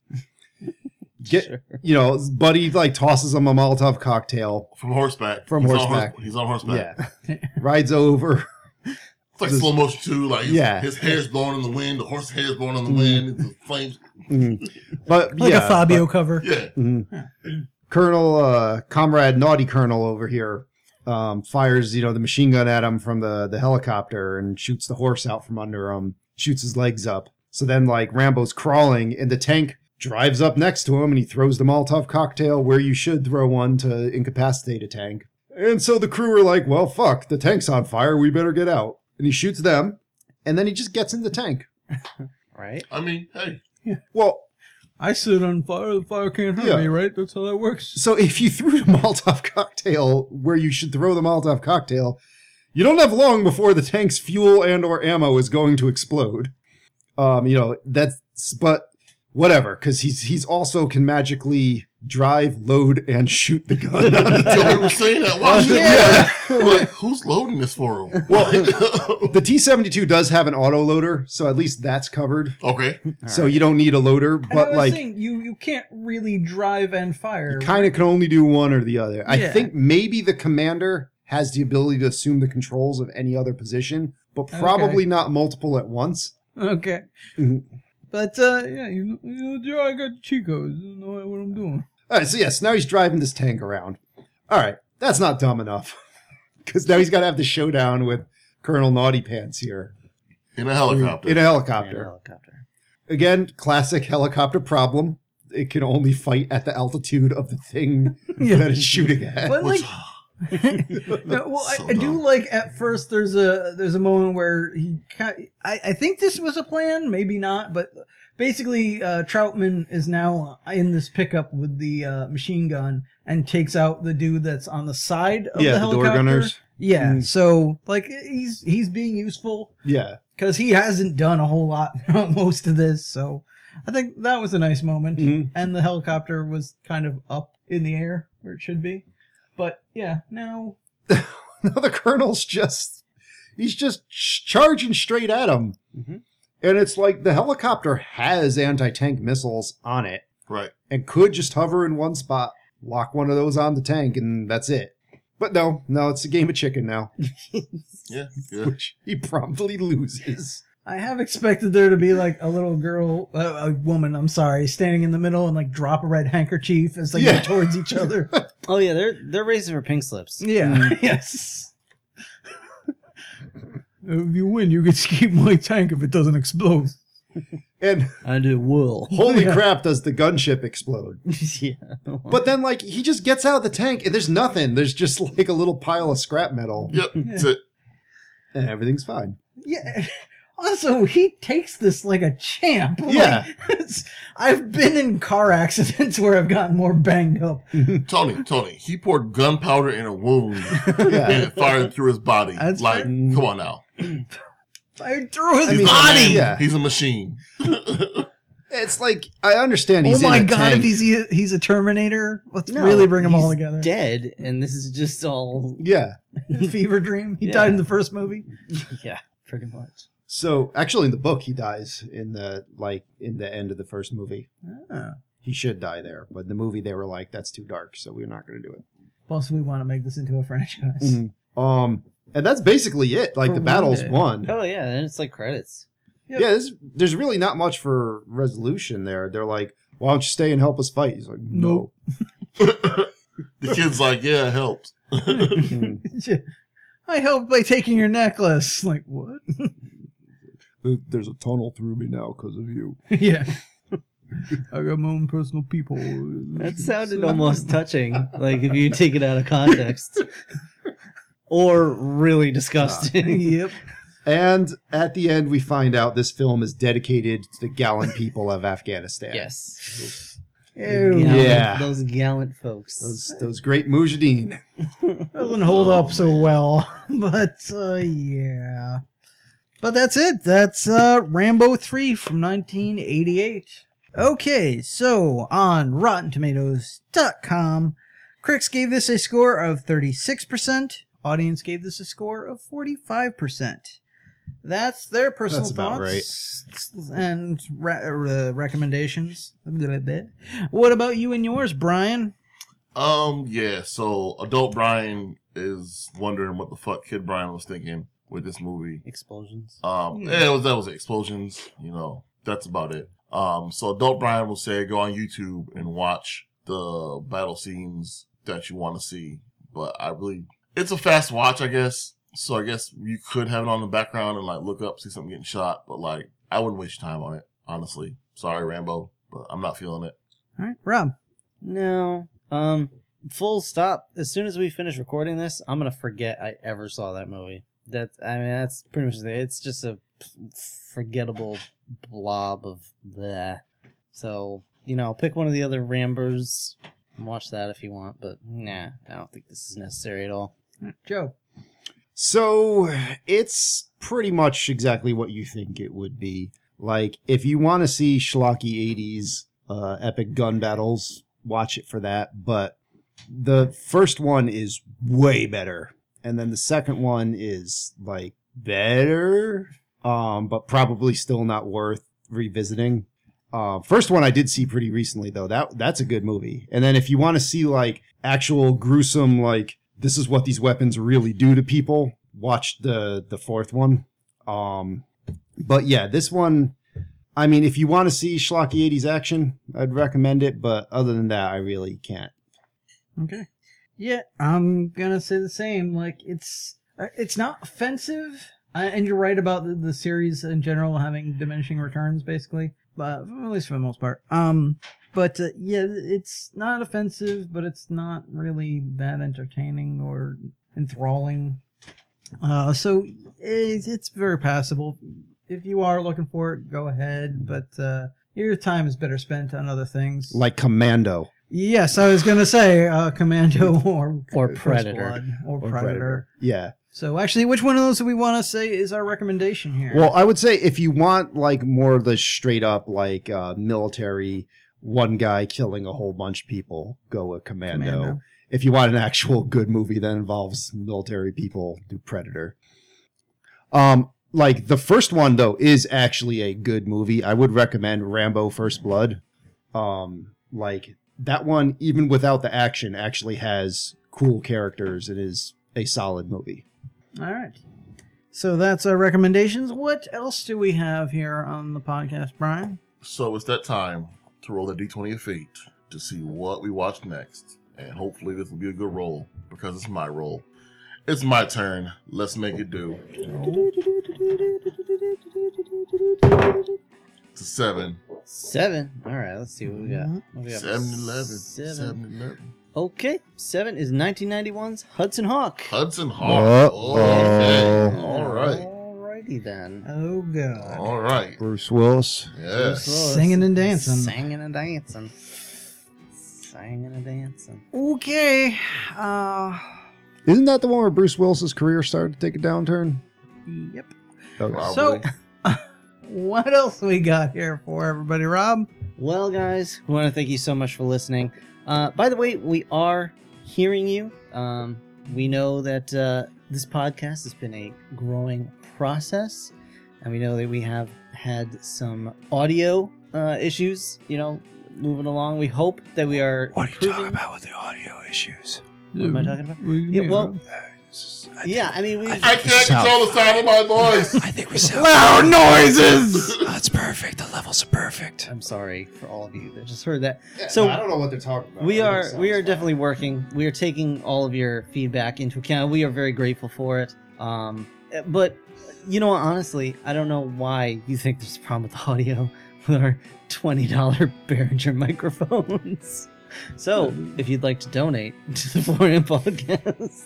Get Sure. you know, Buddy like tosses him a Molotov cocktail. From horseback. From He's horseback. On horse, he's on horseback. Yeah. Rides over. It's like This- slow motion too. Like his, Yeah. his hair's blowing in the wind. The horse hair's blowing in the wind. The flames. Mhm. But Like yeah, a Fabio but- cover. Yeah. Mhm. Colonel, uh, Comrade Naughty Colonel over here, um, fires, you know, the machine gun at him from the, the helicopter and shoots the horse out from under him, shoots his legs up. So then, like, Rambo's crawling and the tank drives up next to him and he throws the Molotov cocktail where you should throw one to incapacitate a tank. And so the crew are like, well, fuck, the tank's on fire. We better get out. And he shoots them and then he just gets in the tank. right? I mean, hey. Well, I sit on fire. The fire can't hurt Yeah. me, right? That's how that works. so if you threw the Molotov cocktail where you should throw the Molotov cocktail, you don't have long before the tank's fuel and or ammo is going to explode. Um, you know, that's, but whatever, because he's he's also can magically drive, load, and shoot the gun. So we were saying that. Why Yeah. We're like, who's loading this for him? Well, the T seventy-two does have an auto loader, so at least that's covered. okay. So you don't need a loader, And I but was like saying, you you can't really drive and fire. kind of can only do one or the other. I Yeah. think maybe the commander has the ability to assume the controls of any other position, but probably not multiple at once. Okay. Mhm. But uh, yeah, you, you know, Joe, I got the cheat codes. I know what I'm doing. All right, so yes, now he's driving this tank around. All right, that's not dumb enough. Because now he's got to have the showdown with Colonel Naughty Pants here. In a helicopter. In a And a helicopter. helicopter. Again, classic helicopter problem. It can only fight at the altitude of the thing Yeah. that it's shooting at. But like, Which- no, well, So I, I do dumb. like at first. There's a there's a moment where he, ki- I I think this was a plan, maybe not, but basically, uh, Troutman is now in this pickup with the uh, machine gun and takes out the dude that's on the side of Yeah, the the door helicopter. gunners. Yeah, Mm. so like he's he's being useful Yeah. because he hasn't done a whole lot most of this. So I think that was a nice moment, Mhm. and the helicopter was kind of up in the air where it should be. But yeah, now no, the colonel's just he's just charging straight at him, Mm-hmm. and it's like the helicopter has anti-tank missiles on it Right. and could just hover in one spot, lock one of those on the tank, and that's it. But no, no, it's a game of chicken now, Yeah. Yeah. which he promptly loses. I have expected there to be like a little girl, uh, a woman, I'm sorry, standing in the middle and like drop a red handkerchief as they Yeah. go towards each other. Oh yeah, they're they're racing for pink slips. Yeah, yes. If you win, you get to keep my tank if it doesn't explode. And And it will. holy Yeah. crap, does the gunship explode. Yeah. But then, like, he just gets out of the tank, and there's nothing. There's just, like, a little pile of scrap metal, Yep. That's it. and everything's fine. Yeah. Also, he takes this like a champ. Like, Yeah. it's- I've been in car accidents where I've gotten more banged up. Tony, Tony, he poured gunpowder in a wound and Yeah. it fired through his body. That's like, fair. come on now. I threw his I mean, body. yeah. He's a machine. It's like, I understand Oh he's my in a god, tank. if he's he's a Terminator, let's No, really bring them all he's together. Dead, and this is just all. Yeah. Fever dream. He Yeah. died in the first movie. Yeah, pretty much. So, actually, in the book, he dies in the, like, in the end of the first movie. Ah. He should die there. But in the movie, they were like, that's too dark, so we're not going to do it. Plus, we want to make this into a franchise. Mm-hmm. Um, and that's basically it. Like, For the one battle's day. won. Oh yeah, and it's like credits. Yep. Yeah, this, there's really not much for resolution there. They're like, why don't you stay and help us fight? He's like, no. The kid's like, yeah, it helped. Mm. I helped by taking your necklace. Like, what? There's a tunnel through me now because of you. Yeah. I got my own personal people. That sounded almost touching, like if you take it out of context, or really disgusting. Yep. And at the end, we find out this film is dedicated to the gallant people of Afghanistan. Yes. Ew. Gallant- Yeah. Those gallant folks. Those, those great Mujahideen. Doesn't hold up so well, but uh, yeah. But that's it. That's uh, Rambo three from nineteen eighty-eight. Okay, so on Rotten Tomatoes dot com, critics gave this a score of thirty-six percent. Audience gave this a score of forty-five percent. That's their personal That's about thoughts and re- uh, recommendations. What about you and yours, Brian? Um, yeah, so adult Brian is wondering what the fuck kid Brian was thinking with this movie. Explosions. Um, Hmm. yeah, it was, that was it. Explosions, you know, that's about it. Um, so adult Brian will say go on YouTube and watch the battle scenes that you want to see. But I really, it's a fast watch, I guess. So I guess you could have it on the background and like look up, see something getting shot. But like, I wouldn't waste your time on it, honestly. Sorry, Rambo, but I'm not feeling it. All right, Rob. No. Um. Full stop. As soon as we finish recording this, I'm gonna forget I ever saw that movie. That I mean, that's pretty much it. It's just a forgettable blob of that. So you know, pick one of the other Rambos and watch that if you want. But nah, I don't think this is necessary at all. Joe. So it's pretty much exactly what you think it would be. Like, if you want to see schlocky eighties uh, epic gun battles, watch it for that. But the first one is way better. And then the second one is, like, better, um, but probably still not worth revisiting. Uh, first one I did see pretty recently, though. That That's a good movie. And then if you want to see, like, actual gruesome, like, this is what these weapons really do to people, watch the, the fourth one. Um, but yeah, this one, I mean, if you want to see schlocky eighties action, I'd recommend it. But other than that, I really can't. Okay. Yeah, I'm gonna say the same. Like, it's uh, it's not offensive, uh, and you're right about the, the series in general having diminishing returns, basically. But at least for the most part. Um, but uh, yeah, it's not offensive, but it's not really that entertaining or enthralling. Uh, so it's, it's very passable. If you are looking for it, go ahead. But uh, your time is better spent on other things. Like Commando. Yes, I was gonna say uh, Commando or Or First Predator. Blood or, Or Predator. Predator. Yeah. So actually, which one of those do we want to say is our recommendation here? Well, I would say if you want like more of the straight up like uh, military, one guy killing a whole bunch of people, go with Commando. Commando. if you want an actual good movie that involves military people, do Predator. Um, like the first one though is actually a good movie. I would recommend Rambo: First Blood. Um, like that one, even without the action, actually has cool characters and is a solid movie. All right. So that's our recommendations. What else do we have here on the podcast, Brian? So it's that time to roll the D twenty of fate to see what we watch next. And hopefully this will be a good roll because it's my roll. It's my turn. Let's make it do. It's a seven. Seven. All right, let's see what we got. What we got? Seven eleven. Seven. Seven eleven. Okay, seven is nineteen ninety-one's Hudson Hawk. Hudson Hawk. Uh-oh. Okay. All right. Alrighty then. Oh, God. All right. Bruce Willis. Yes. Singing and dancing. Singing and dancing. Singing and dancing. Okay. Uh, Isn't that the one where Bruce Willis's career started to take a downturn? yep. Okay. Probably. So, what else we got here for everybody, Rob? Well, guys, we want to thank you so much for listening. Uh, by the way, we are hearing you. Um, we know that uh, this podcast has been a growing process, and we know that we have had some audio uh, issues, you know, moving along. We hope that we are What are you improving. talking about with the audio issues? What am I talking about? Yeah, well, yeah, I mean, we. I can't control the sound of my voice. I think we sound Loud noises! That's perfect. The levels are perfect. I'm sorry for all of you that just heard that. Yeah, So- no, I don't know what they're talking about. We I think are it sounds we are fine. definitely working. We are taking all of your feedback into account. We are very grateful for it. Um, but you know, what, honestly, I don't know why you think there's a problem with the audio with our twenty dollar Behringer microphones. So, if you'd like to donate to the four A M Podcast,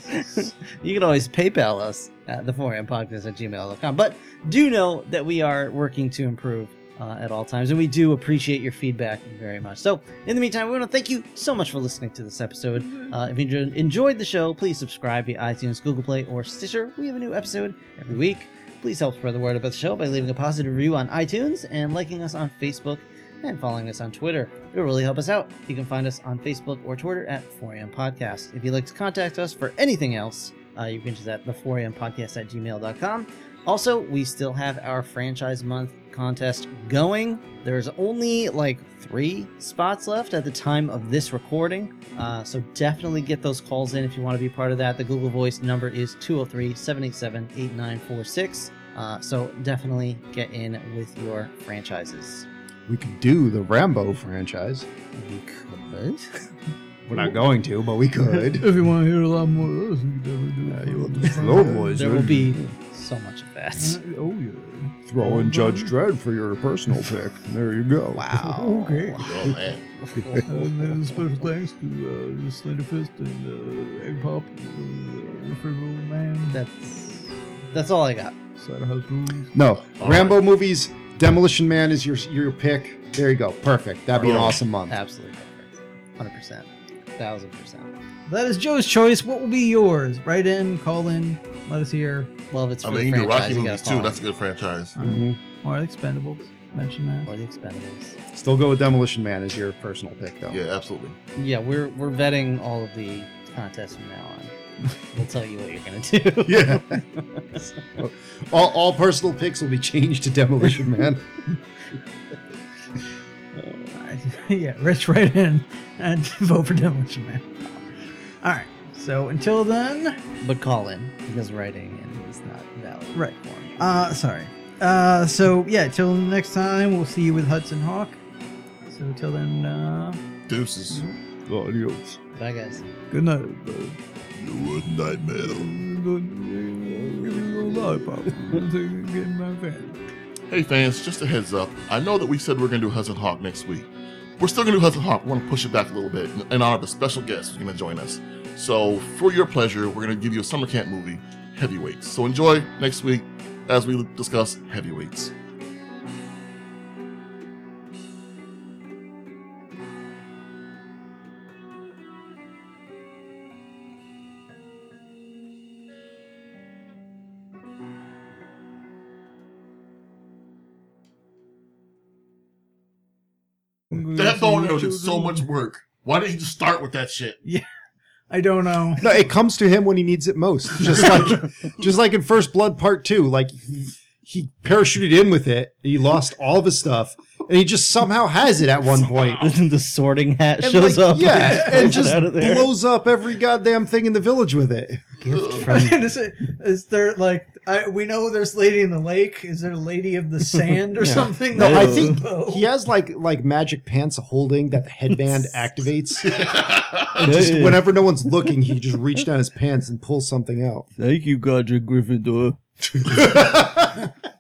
you can always PayPal us at the four A M Podcast at gmail dot com. But do know that we are working to improve uh, at all times, and we do appreciate your feedback very much. So, in the meantime, we want to thank you so much for listening to this episode. Uh, if you enjo- enjoyed the show, please subscribe via iTunes, Google Play, or Stitcher. We have a new episode every week. Please help spread the word about the show by leaving a positive review on iTunes and liking us on Facebook and following us on Twitter. It will really help us out. You can find us on Facebook or Twitter at four A M Podcast. If you'd like to contact us for anything else, uh, you can do that at the four A M Podcast at gmail dot com. Also, we still have our Franchise Month contest going. There's only like three spots left at the time of this recording. Uh, so definitely get those calls in if you want to be part of that. The Google Voice number is two oh three, seven eight seven, eight nine four six. Uh, so definitely get in with your franchises. We could do the Rambo franchise. We could. We're not going to, but we could. If you want to hear a lot more of those, you can definitely do Yeah, you want it. the slow boys. There will be so much of that. Oh, yeah. Throw in Judge Dredd for your personal pick. There you go. Wow. Okay. Oh, man. And then special thanks to uh, Slender Fist and uh, Egg Pop, uh, Refrigerator Man, That's that's all I got. Cider House Rules. No, All Rambo movies. Demolition Man is your your pick. There you go. Perfect. That'd be an Boom. awesome month. Absolutely perfect. one hundred percent. one thousand percent. That is Joe's choice. What will be yours? Write in, call in, let us hear. Well, if it's I for mean, you the can do Rocky franchise, you movies gotta too. follow. That's a good franchise. Mhm. Or the Expendables. Mention that. Or the Expendables. Still go with Demolition Man as your personal pick, though. Yeah, absolutely. Yeah, we're we're vetting all of the contests from now on. We'll tell you what you're gonna do. Yeah. all, all personal picks will be changed to Demolition Man. Yeah, Rich, write in and vote for Demolition Man. All right. So until then, But call in because writing in is not valid. Right. form. uh, sorry. Uh, so yeah, till next time, we'll see you with Hudson Hawk. So until then, uh, Deuces. Adios. Bye, guys. good night. bud. Hey fans, just a heads up. I know that we said we're going to do Hudson Hawk next week. We're still going to do Hudson Hawk. We're going to push it back a little bit in in honor of the special guest who's going to join us. So, for your pleasure, we're going to give you a summer camp movie, Heavyweights. So enjoy next week as we discuss Heavyweights. That phone note is so much work. Why didn't you just start with that shit? Yeah. I don't know. No, it comes to him when he needs it most. Just like, just like in First Blood Part Two, like he, he parachuted in with it. He lost all of his stuff, and he just somehow has it at one point. the sorting hat And shows like, up. yeah, and just out of there. blows up every goddamn thing in the village with it. is, it, is there like I, we know there's Lady in the Lake? Is there a Lady of the Sand or something? No, that I has think a bow? he has like like magic pants holding that the headband activates. And just whenever no one's looking, he just reach down his pants and pull something out. Thank you, Godric Gryffindor.